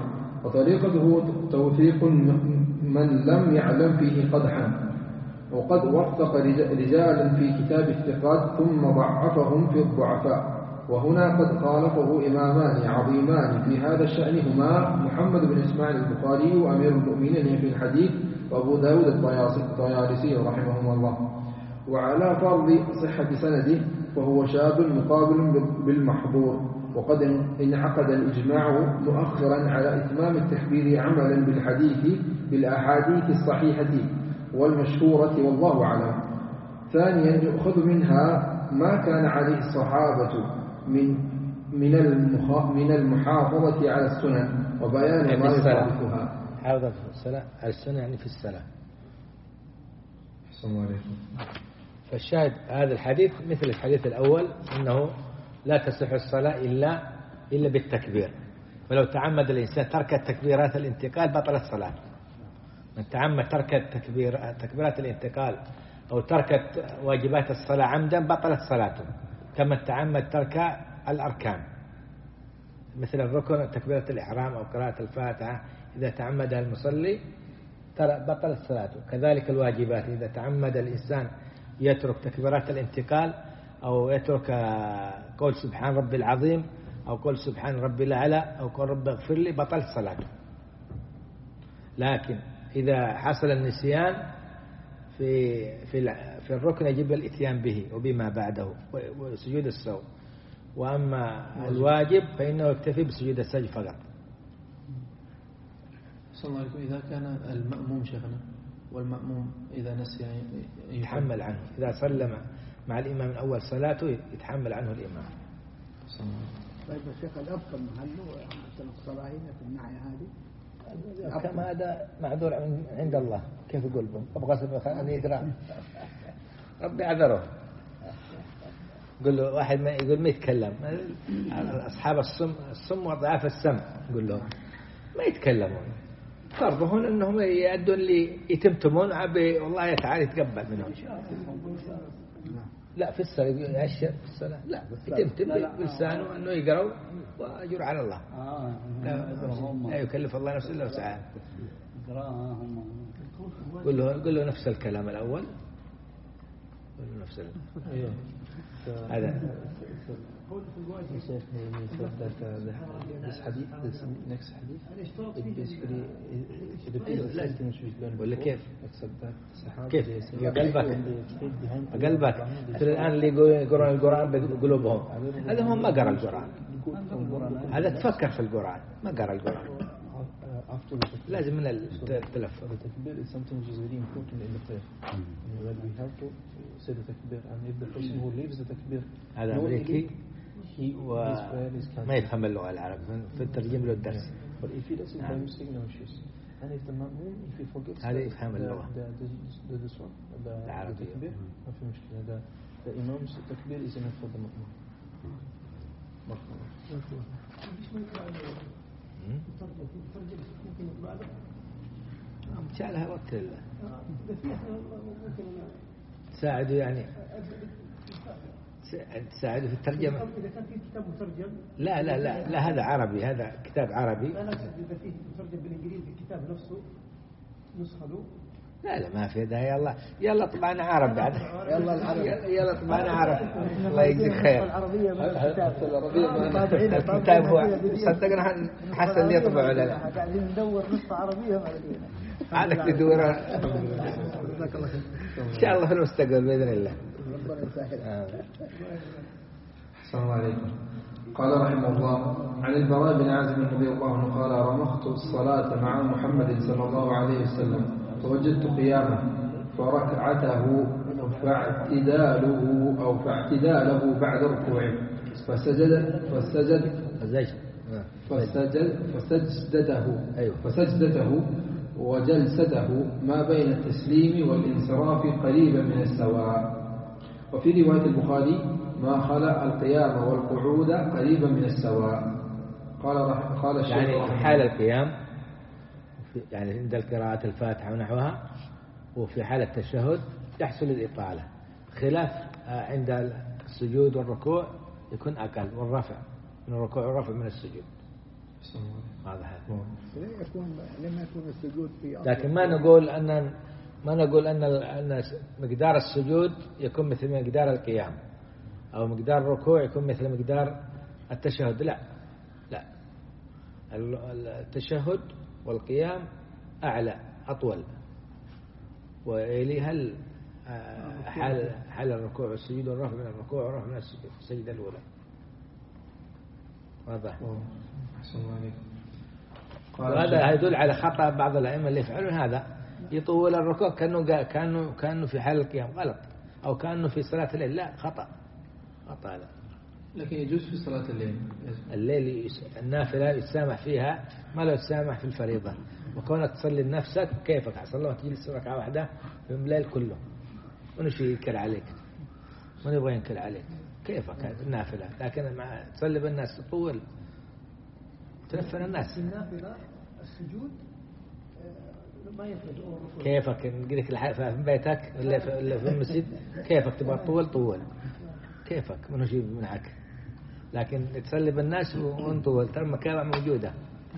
وطريقته توثيق من لم يعلم فيه قدحا، وقد وثق رجالا في كتاب الثقات ثم ضعفهم في الضعفاء. وهنا قد خالفه إمامان عظيمان في هذا الشأن، هما محمد بن إسماعيل البخاري وأمير المؤمنين في الحديث وأبو داود الطيالسي رحمهما الله. وعلى فرض صحة سنده فهو شاذ مقابل بالمحظور، وقد انعقد الإجماع مؤخرا على إتمام التكبير عملا بالحديث بالأحاديث الصحيحة والمشهورة والله أعلم. ثانيا يؤخذ منها ما كان عليه الصحابة من من من المحافظة على السنن وبيان ما يخالفها. حافظة الصلاة على السنة يعني في الصلاة. السلام عليكم. فالشاهد هذا الحديث مثل الحديث الأول أنه لا تصح الصلاة إلا إلا بالتكبير، ولو تعمد الإنسان ترك التكبيرات الانتقال بطلت صلاة. من تعمد ترك التكبير تكبيرات الانتقال أو ترك واجبات الصلاة عمدا بطلت صلاته، كما تعمد ترك الأركان مثل الركن تكبيرة الإحرام أو قراءة الفاتحة إذا تعمدها المصلي بطلت صلاته. كذلك الواجبات إذا تعمد الإنسان يترك تكبيرات الانتقال أو يترك قول سبحان ربي العظيم أو قول سبحان ربي الأعلى أو قول ربي اغفر لي بطلت صلاته. لكن إذا حصل النسيان في في في الركن يجب الاتيان به وبما بعده وسجود السهو، وأما الواجب فإنه يكتفي بسجود السجد فقط. صلى الله عليه وسلم. إذا كان المأموم شيخنا والمأموم إذا نسي يتحمل عنه، إذا سلم مع الإمام من أول صلاته يتحمل عنه الإمام. طيب الشيخ الأبقى محله عشان الصلاة هنا في الناحية هذه كما هذا معذور عند الله. كيف يقول بهم أبغى أن يقرأ ربي عذره. يقول له واحد ما يقول ما يتكلم، أصحاب الصم الصم وضعاف السمع يقول له ما يتكلمون، فرضهم أنهم يأدون لي يتمتمون عبي والله تعالى يتقبل منهم. لا في الصلاة يأشر في الصلاة لا يتمتم بلسانه أنه يقرأ وأجر على الله. لا, لا يكلف الله نفسه إلا وسعها. قل له قل له نفس الكلام الأول، قل له نفس الكلام. هذا Sheikh Naimi said that uh, the, this hadith, this next hadith, it basically it repeats the same thing which we've learned before, except that Sahaba كيف قلبك قلبك مثل الآن اللي يقرون القرآن بقلوبهم، هذا هم ما قرأ القرآن، هذا تفكر في القرآن ما قرأ القرآن. لازم من التلفظ. The takbir is something which is very important in the prayer. When we have to say the takbir, and if the person who leaves the takbir, هذا أمريكي he his prayer is cancelled. ما يفهم اللغة العربية فالترجم له الدرس. But if he does it by mistake, no issues. And if the ma'mum, if he forgets هذا يفهم اللغة. the, the, the, this one, the, the takbir, ما في مشكلة. The, the imam's takbir is enough for the ma'mum. جعلها وقت الله تساعده يعني تساعده في الترجمة. إذا كان في كتاب مترجم لا لا لا لا هذا عربي، هذا كتاب عربي. لا لا إذا فيه مترجم بالإنجليزي الكتاب نفسه نسخة له. لا لا ما في ده. يلا يلا طبعنا عرب بعد. يلا العرب يلا طبعنا عرب. الله يجزيك خير. العربية ما الكتاب هو صدقنا حسن اللي يطبع ولا لا. قاعدين ندور نص عربية ما لقينا. عادك تدور إن شاء الله في المستقبل بإذن الله. السلام عليكم. قال رحمه الله عن البراء بن عازب رضي الله عنه قال رمخت الصلاة مع محمد صلى الله عليه وسلم فوجدت قيامه فركعته فاعتداله أو فاعتداله بعد ركوعه فسجد فسجد فسجد فسجدته فسجدته وجلسته ما بين التسليم والانصراف قريبا من السواء. وفي رواية البخاري ما خلا القيام والقعود قريبا من السواء. قال قال الشيخ يعني في حال القيام يعني عند القراءة الفاتحة ونحوها، وفي حال التشهد تحصل الإطالة، خلاف عند السجود والركوع يكون أقل، والرفع من الركوع والرفع من السجود. هذا حال. يكون لما يكون السجود في أرض لكن ما نقول أن ما نقول أن أن مقدار السجود يكون مثل مقدار القيام أو مقدار الركوع يكون مثل مقدار التشهد. لا لا التشهد والقيام أعلى أطول، ويليها حال حال الركوع والسجود والرفع من الركوع والرفع من السجدة الأولى. واضح. وهذا يدل على خطأ بعض الأئمة اللي يفعلون هذا، يطول الركوع كأنه كأنه كأنه في حال القيام، غلط، أو كأنه في صلاة الليل، لا خطأ خطأ هذا. لكن يجوز في صلاة الليل. الليل النافلة يتسامح فيها ما لا يتسامح في الفريضة، وكونك تصلي لنفسك كيفك عسى الله تجلس ركعة واحدة في الليل كله، من شيء ينكر عليك، من يبغى ينكر عليك، كيفك هذه النافلة. لكن مع تصلي بالناس تطول تنفر الناس. النافلة السجود ما يفرد كيفك نقولك في بيتك ولا في في المسجد، كيفك تبغى تطول طول كيفك، من شيء منعك. لكن تصلي بالناس ونطول ترى مكانة موجودة.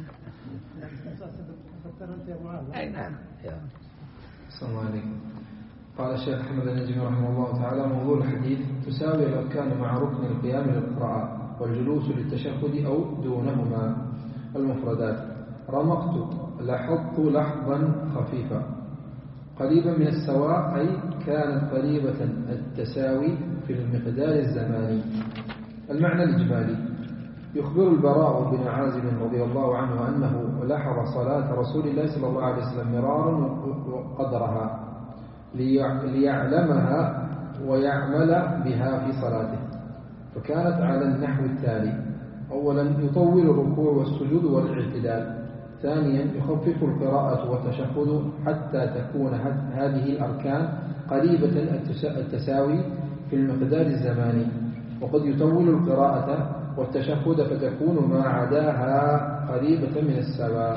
أي نعم. السلام عليكم. قال الشيخ أحمد النجمي رحمه الله تعالى: موضوع الحديث تساوي الأركان مع ركن القيام للقراءة والجلوس للتشهد أو دونهما. المفردات: رمقت، لاحظت لحظا خفيفا، قريبا من السواء أي كانت قريبة التساوي في المقدار الزماني. المعنى الإجمالي: يخبر البراء بن عازب رضي الله عنه أنه لاحظ صلاة رسول الله صلى الله عليه وسلم مرارا وقدرها ليعلمها ويعمل بها في صلاته، فكانت على النحو التالي: أولا يطول الركوع والسجود والاعتدال، ثانيا يخفف القراءة والتشهد حتى تكون هذه الأركان قريبة التساوي في المقدار الزماني، وقد يطول القراءة والتشهد فتكون ما عداها قريبة من السواء.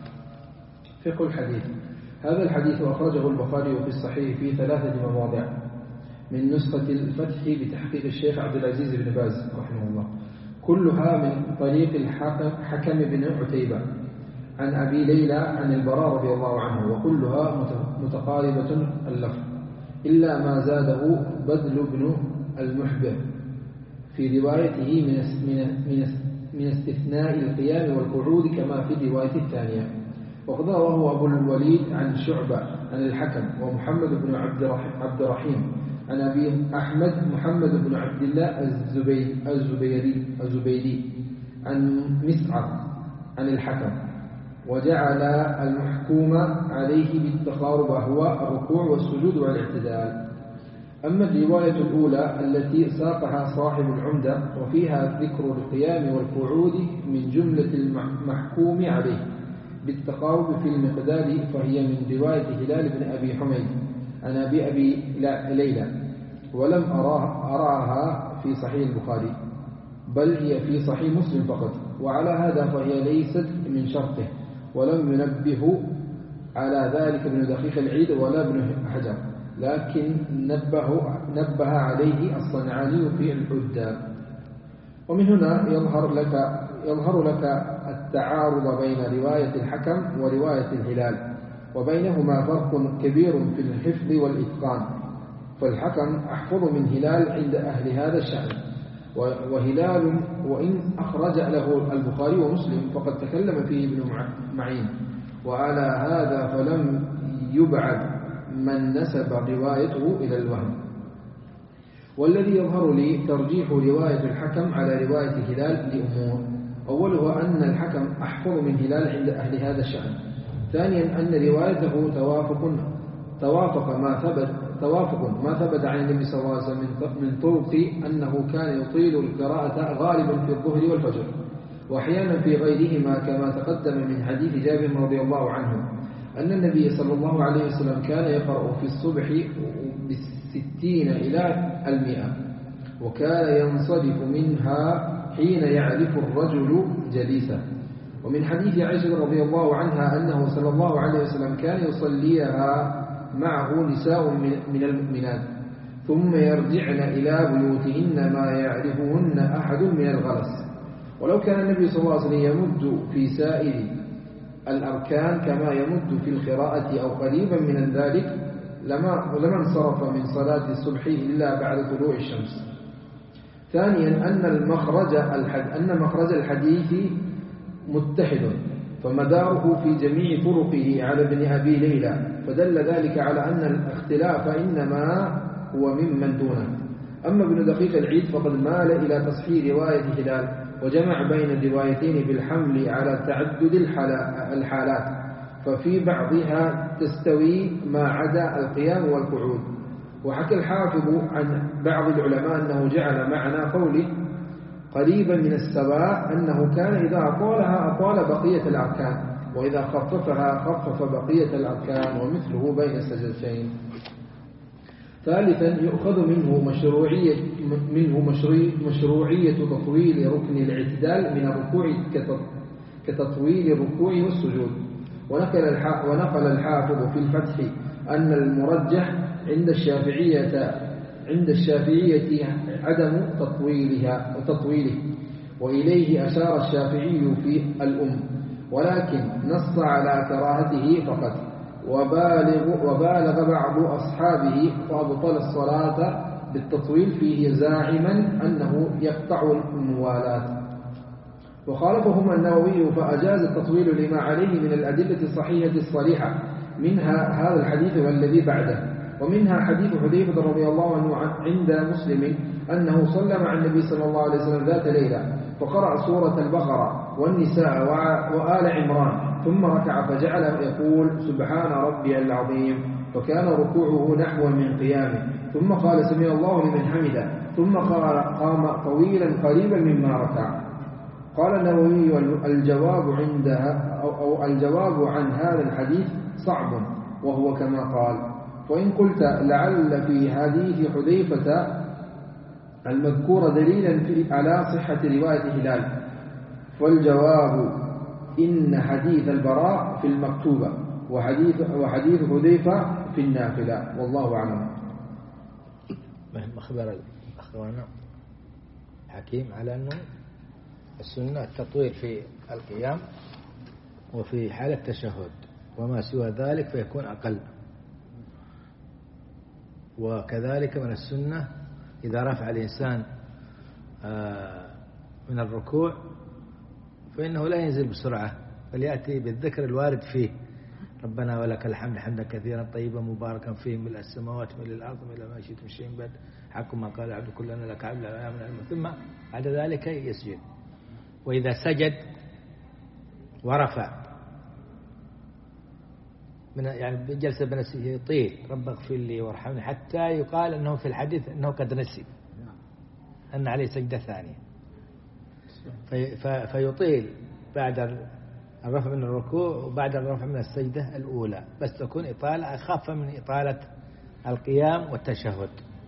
فقه الحديث: هذا الحديث أخرجه البخاري في الصحيح في ثلاثة مواضع من نسخة الفتح بتحقيق الشيخ عبد العزيز بن باز رحمه الله، كلها من طريق الحكم بن عتيبة عن أبي ليلى عن البراء رضي الله عنه، وكلها متقاربة اللفظ، إلا ما زاده بذل بن المحبر في روايته من من استثناء القيام والقعود كما في الرواية الثانية. وقد رواه أبو الوليد عن شعبة عن الحكم ومحمد بن عبد الرحيم عن أبي أحمد محمد بن عبد الله الزبيري الزبيري عن مسعر عن الحكم، وجعل المحكوم عليه بالتقارب هو الركوع والسجود والاعتدال. أما الرواية الأولى التي ساقها صاحب العمدة وفيها ذكر القيام والقعود من جملة المحكوم عليه بالتقارب في المقدار، فهي من رواية هلال بن أبي حميد عن أبي أبي ليلى، ولم أراها, أراها في صحيح البخاري، بل هي في صحيح مسلم فقط، وعلى هذا فهي ليست من شرطه، ولم ينبه على ذلك ابن دقيق العيد ولا ابن حجر، لكن نبه, نبه عليه الصنعاني في العدة. ومن هنا يظهر لك, يظهر لك التعارض بين رواية الحكم ورواية الهلال، وبينهما فرق كبير في الحفظ والإتقان، فالحكم أحفظ من هلال عند أهل هذا الشأن، وهلال وإن أخرج له البخاري ومسلم فقد تكلم فيه ابن معين، وعلى هذا فلم يبعد من نسب روايته إلى الوهم. والذي يظهر لي ترجيح رواية الحكم على رواية هلال لأمور: أولها أن الحكم أحفظ من هلال عند أهل هذا الشأن، ثانيا أن روايته توافق توافق ما ثبت توافق ما ثبت عن النبي صلى الله عليه وسلم من طرق أنه كان يطيل القراءة غالبا في الظهر والفجر، وأحيانا في غيرهما، كما تقدم من حديث جابر رضي الله عنه أن النبي صلى الله عليه وسلم كان يقرأ في الصبح بالستين إلى المئة، وكان ينصرف منها حين يعرف الرجل جليسه. ومن حديث عائشة رضي الله عنها أنه صلى الله عليه وسلم كان يصليها معه نساء من المؤمنات ثم يرجعن إلى بيوتهن ما يعرفهن أحد من الغلس. ولو كان النبي صلى الله عليه وسلم يمد في سائر الأركان كما يمد في القراءة أو قريبا من ذلك لما لما انصرف من صلاة الصبح إلا بعد طلوع الشمس. ثانيا أن المخرج أن مخرج الحديث متحد فمداره في جميع طرقه على ابن أبي ليلى، فدل ذلك على أن الاختلاف إنما هو ممن دونه. أما ابن دقيق العيد فقد مال إلى تصحيح رواية هلال وجمع بين الروايتين بالحمل على تعدد الحالات، ففي بعضها تستوي ما عدا القيام والقعود. وحكى الحافظ عن بعض العلماء أنه جعل معنى قوله قريبا من السواء أنه كان إذا أطالها أطال بقية الأركان، وإذا خففها خفف بقية الأركان، ومثله بين السجدتين. ثالثا يؤخذ منه مشروعية منه مشروعية تطويل ركن الاعتدال من الركوع كتطويل الركوع والسجود. ونقل ونقل الحافظ في الفتح أن المرجح عند الشافعية عند الشافعية عدم تطويلها وتطويله، وإليه أشار الشافعي في الأم، ولكن نص على كراهته فقط. وبالغ, وبالغ بعض أصحابه فأبطل الصلاة بالتطويل فيه زاعما أنه يقطع الموالاة. وخالفهم النووي فأجاز التطويل لما عليه من الأدلة الصحيحة الصريحة، منها هذا الحديث والذي بعده. ومنها حديث حذيفة رضي الله عنه عند مسلم أنه صلى مع النبي صلى الله عليه وسلم ذات ليلة فقرأ سورة البقرة والنساء وآل عمران ثم ركع فجعل يقول سبحان ربي العظيم، فكان ركوعه نحو من قيامه، ثم قال سمع الله لمن حمده، ثم قام طويلا قريبا مما ركع. قال النووي الجواب عندها أو الجواب عن هذا الحديث صعب وهو كما قال. وإن قلت لعل في حديث حذيفة المذكور دليلا في على صحة رواية هلال، فالجواب إن حديث البراء في المكتوبة وحديث وحديث حذيفة في النافلة، والله أعلم. أخبر أخبرنا حكيم على أنه السنة التطويل في القيام وفي حالة التشهد، وما سوى ذلك فيكون أقل. وكذلك من السنة إذا رفع الإنسان من الركوع فإنه لا ينزل بسرعة، بل يأتي بالذكر الوارد فيه ربنا ولك الحمد حمدا كثيرا طيبا مباركا فيه ملء السماوات ملء الأرض ملء ما شئت من شيء بعد حق ما قال العبد كلنا لك عبد لا يعمل علم، ثم بعد ذلك يسجد. وإذا سجد ورفع من يعني جلسة بنفسه يطيل رب اغفر لي وارحمني، حتى يقال أنه في الحديث أنه قد نسي أن عليه سجدة ثانية، في فيطيل بعد الرفع من الركوع وبعد الرفع من السجدة الأولى، بس تكون إطالة أخف من إطالة القيام والتشهد.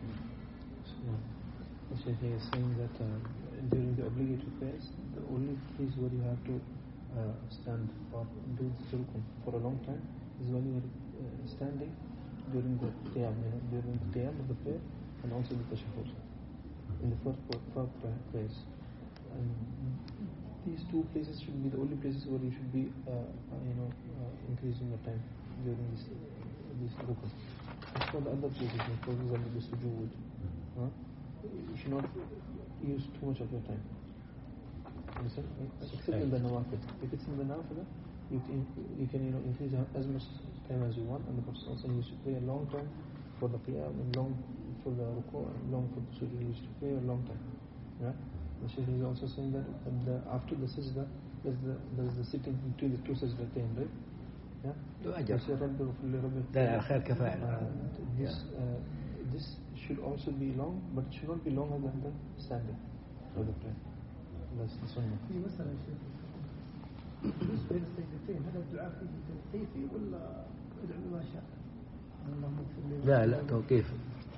So he is saying that uh, during the obligatory prayers, the only place where you have to uh, stand or do the rukun for a long time is when you are uh, standing during the qiyam, you know, during the qiyam of the prayer and also the tashahhud in the first four prayers. And these two places should be the only places where you should be, uh, uh, you know, uh, increasing your time during this uh, this rukun. As for the other places, like for example the sujood, huh? You should not use too much of your time. Understand? Except in the nawafil. If it's in the nawafil, you can, you can you know increase as much time as you want, and the Prophet also used to pray a long time for the qiyam and long for the ruku and long for the sujood. He used to pray a long time. Right? The Shaykh is also saying that the, after the sajda, there's the there's the sitting between the two sajdatain, right? Yeah. لا الخير كفاية. This uh, this should also be long, but it should not be longer than the standing for the prayer. That's the sunnah. في مسألة شيخ بالنسبة للسجدتين هل الدعاء فيه توقيفي ولا يدعو بما شاء؟ لا لا توقيف.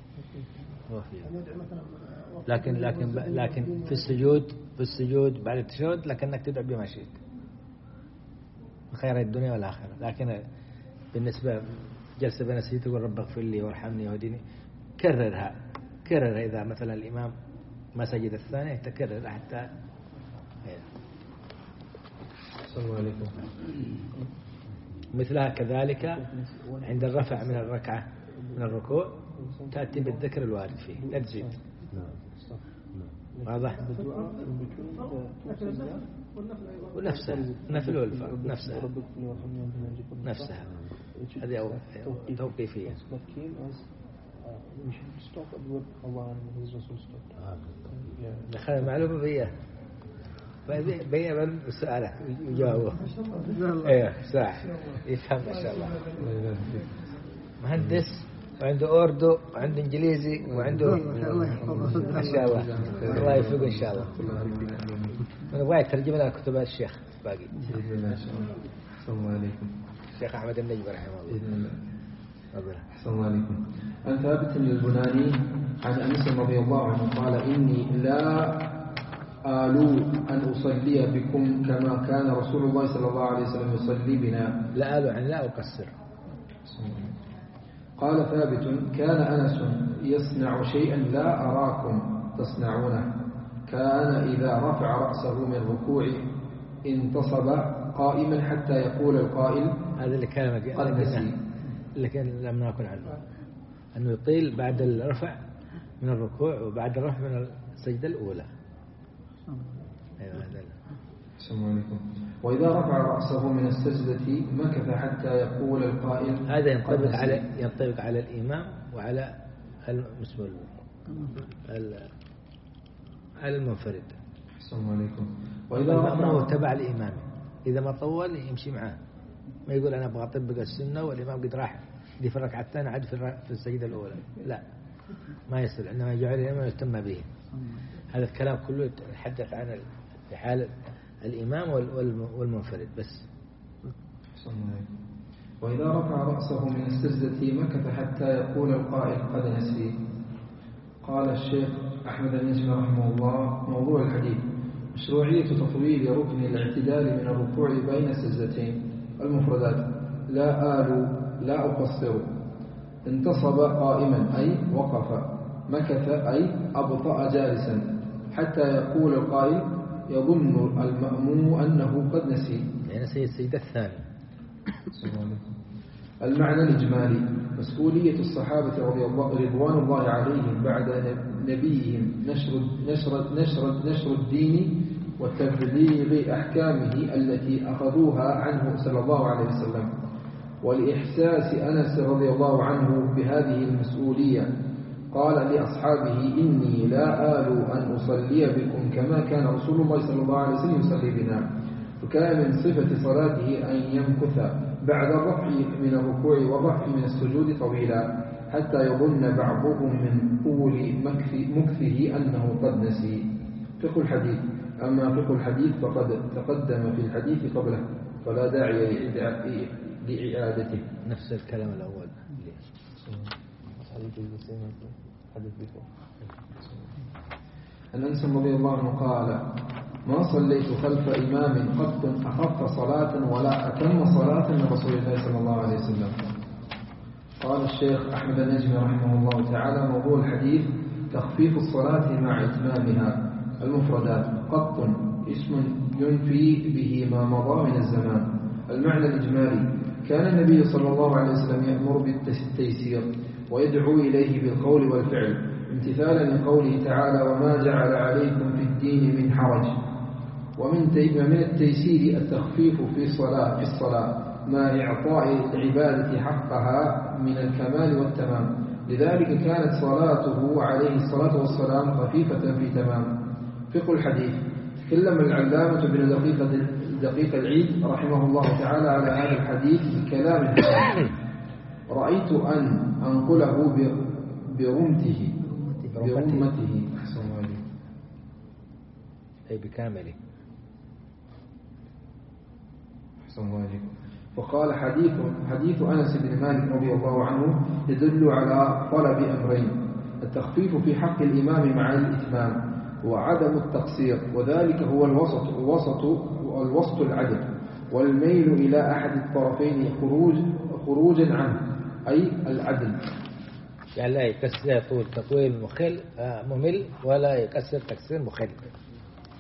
لكن لكن لكن في السجود في السجود بعد التشهد لكنك تدعو بما شئت خير الدنيا والآخرة. لكن بالنسبة جلسة بين السجود تقول رب اغفر لي وارحمني واهدني، كررها كررها إذا مثلا الإمام ما سجد الثانية تكرر حتى السلام عليكم. مثلها كذلك عند الرفع من الركعة من الركوع تأتي بالذكر الوارد فيه لا تزيد. واضح؟ ونفسها نفل والفرق نفسها نفسها هذه توقيفية. دخل المعلومة بيها بيها من سؤاله يجاوبه. ايوه صح يفهم ما شاء الله. مهندس وعنده أوردو وعنده إنجليزي وعنده ما شاء الله. الله يوفقه إن شاء الله. أنا أبغى أترجم لنا كتب الشيخ باقي. السلام عليكم. الشيخ أحمد النجم رحمه الله. السلام عليكم. عن ثابت البناني عن أنس رضي الله عنه قال إني لا آلو أن أصلي بكم كما كان رسول الله صلى الله عليه وسلم يصلي بنا. لا آلو يعني لا أقصر. قال ثابت كان أنس يصنع شيئا لا أراكم تصنعونه. كان إذا رفع رأسه من الركوع انتصب قائما حتى يقول القائل هذا اللي كان قد نسي. لكن لم نكن عنه أنه يطيل بعد الرفع من الركوع وبعد الرفع من السجدة الأولى. أيوة هذا. السلام عليكم. وإذا رفع رأسه من السجدة مكث حتى يقول القائل. هذا ينطبق على ينطبق على الإمام وعلى المسؤول على المنفرد. السلام عليكم. وإذا رفع تبع الإمام إذا ما طول يمشي معه ما يقول أنا أبغى أطبق السنة والإمام قد راح دي في الركعة الثانية عاد في السجدة الأولى لا ما يصل إنما يجعل الإمام يهتم به. هذا الكلام كله يتحدث عن حال الإمام والمنفرد بس. وإذا رفع رأسه من السجدة مكث حتى يقول القائل قد نسي. قال الشيخ أحمد النجم رحمه الله موضوع الحديث مشروعية تطويل ركن الاعتدال من الركوع بين السجدتين. المفردات لا آل لا أقصر. انتصب قائما أي وقف. مكث أي أبطأ جالسا حتى يقول القائل يظن المأموم أنه قد نسي يعني نسي السجدة الثانية. المعنى الإجمالي مسؤولية الصحابة رضي الله رضوان الله عليهم بعد نبيهم نشر نشر نشر نشر الدين وتبليغ أحكامه التي أخذوها عنه صلى الله عليه وسلم. ولإحساس أنس رضي الله عنه بهذه المسؤولية قال لأصحابه إني لا آل أن أصلي بكم كما كان رسول الله صلى الله عليه وسلم يصلي بنا. فكان من صفة صلاته أن يمكث بعد الرفع من الركوع والرفع من السجود طويلا حتى يظن بعضهم من طول مكثه أنه قد نسي. فقه الحديث. أما فقه الحديث فقد تقدم في الحديث قبله فلا داعي لإعادته. نفس الكلام الأول. عن أنس رضي الله عنه قال ما صليت خلف إمام قط أخف صلاة ولا أتم صلاة من رسول الله صلى الله عليه وسلم. قال الشيخ أحمد النجم رحمه الله تعالى موضوع الحديث تخفيف الصلاة مع إتمامها. المفردات قط اسم ينفي به ما مضى من الزمان. المعنى الإجمالي كان النبي صلى الله عليه وسلم يأمر بالتيسير ويدعو إليه بالقول والفعل امتثالا لقوله تعالى وما جعل عليكم في الدين من حرج. ومن من التيسير التخفيف في الصلاة في الصلاة مع إعطاء العبادة حقها من الكمال والتمام. لذلك كانت صلاته عليه الصلاة والسلام خفيفة في تمام. فقه الحديث. تكلم العلامة بن دقيقة دقيق العيد رحمه الله تعالى على هذا الحديث بكلام حسن. رأيت أن أنقله برمته برمته أي بكامله. وقال حديث حديث أنس بن مالك رضي الله عنه يدل على طلب أمرين: التخفيف في حق الإمام مع الإتمام، وعدم التقصير، وذلك هو الوسط الوسط الوسط العدل، والميل إلى أحد الطرفين خروج خروجا عنه أي العدل. يعني لا يكسر طول تطويل مخل ممل ولا يكسر تكسير مخل.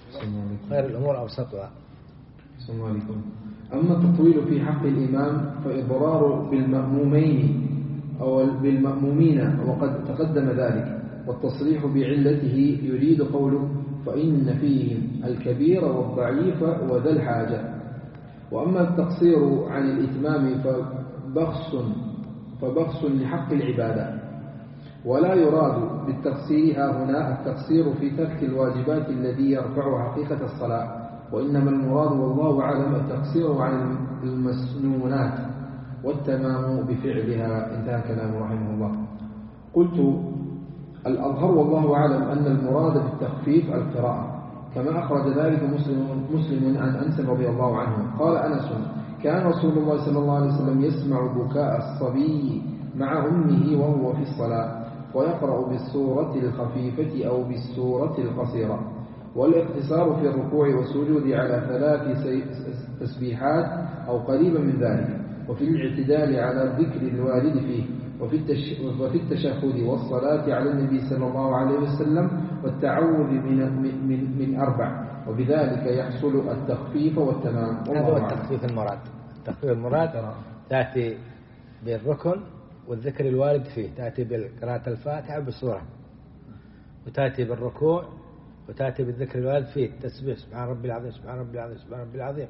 خير الأمور أوسطها. السلام عليكم. أما التطويل في حق الإمام فإضرار بالمأمومين أو بالمأمومين وقد تقدم ذلك، والتصريح بعلته يريد قوله فإن فيهم الكبير والضعيف وذا الحاجة. وأما التقصير عن الإتمام فبخس فبخس لحق العبادة، ولا يراد بالتقصير ها هنا التقصير في ترك الواجبات الذي يرفع حقيقة الصلاة، وإنما المراد والله أعلم التقصير عن المسنونات والتمام بفعلها. انتهى كلامه رحمه الله. قلت الأظهر والله أعلم أن المراد بالتخفيف القراءة، كما أخرج ذلك مسلم, مسلم عن أنس رضي الله عنه قال أنس كان رسول الله صلى الله عليه وسلم يسمع بكاء الصبي مع أمه وهو في الصلاة، ويقرأ بالسورة الخفيفة أو بالسورة القصيرة، والاقتصار في الركوع والسجود على ثلاث تسبيحات أو قريبا من ذلك، وفي الاعتدال على الذكر الوارد فيه، وفي, التش... وفي التشهد والصلاة على النبي صلى الله عليه وسلم والتعوذ من, من, من أربع، وبذلك يحصل التخفيف والتمام. هذا هو التخفيف المراد. التخفيف المراد تأتي بالركن والذكر الوارد فيه، تأتي بقراءة الفاتحة بالسورة، وتأتي بالركوع، وتأتي بالذكر الوارد فيه التسبيح سبحان ربي العظيم سبحان ربي العظيم سبحان ربي العظيم،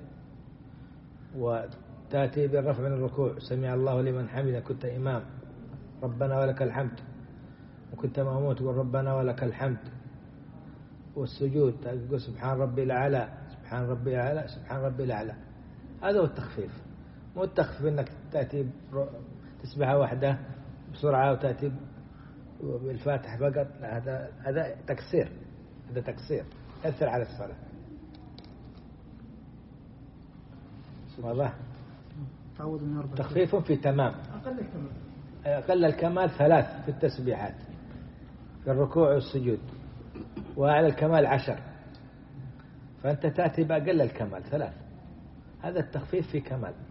وتأتي بالرفع من الركوع سمع الله لمن حمده كنت إمام ربنا ولك الحمد، وكنت مأموم تقول ربنا ولك الحمد، والسجود تقول سبحان ربي الأعلى سبحان ربي الأعلى سبحان ربي الأعلى. هذا هو التخفيف. مو التخفيف انك تأتي تسبحها واحدة بسرعة وتأتي بالفاتح فقط، لا، هذا هذا تكسير، هذا تكسير يأثر على الصلاة. واضح؟ تخفيف في تمام. أقل الكمال أقل الكمال ثلاث في التسبيحات في الركوع والسجود، وأعلى الكمال عشر، فأنت تأتي بأقل الكمال ثلاث. هذا التخفيف في كمال.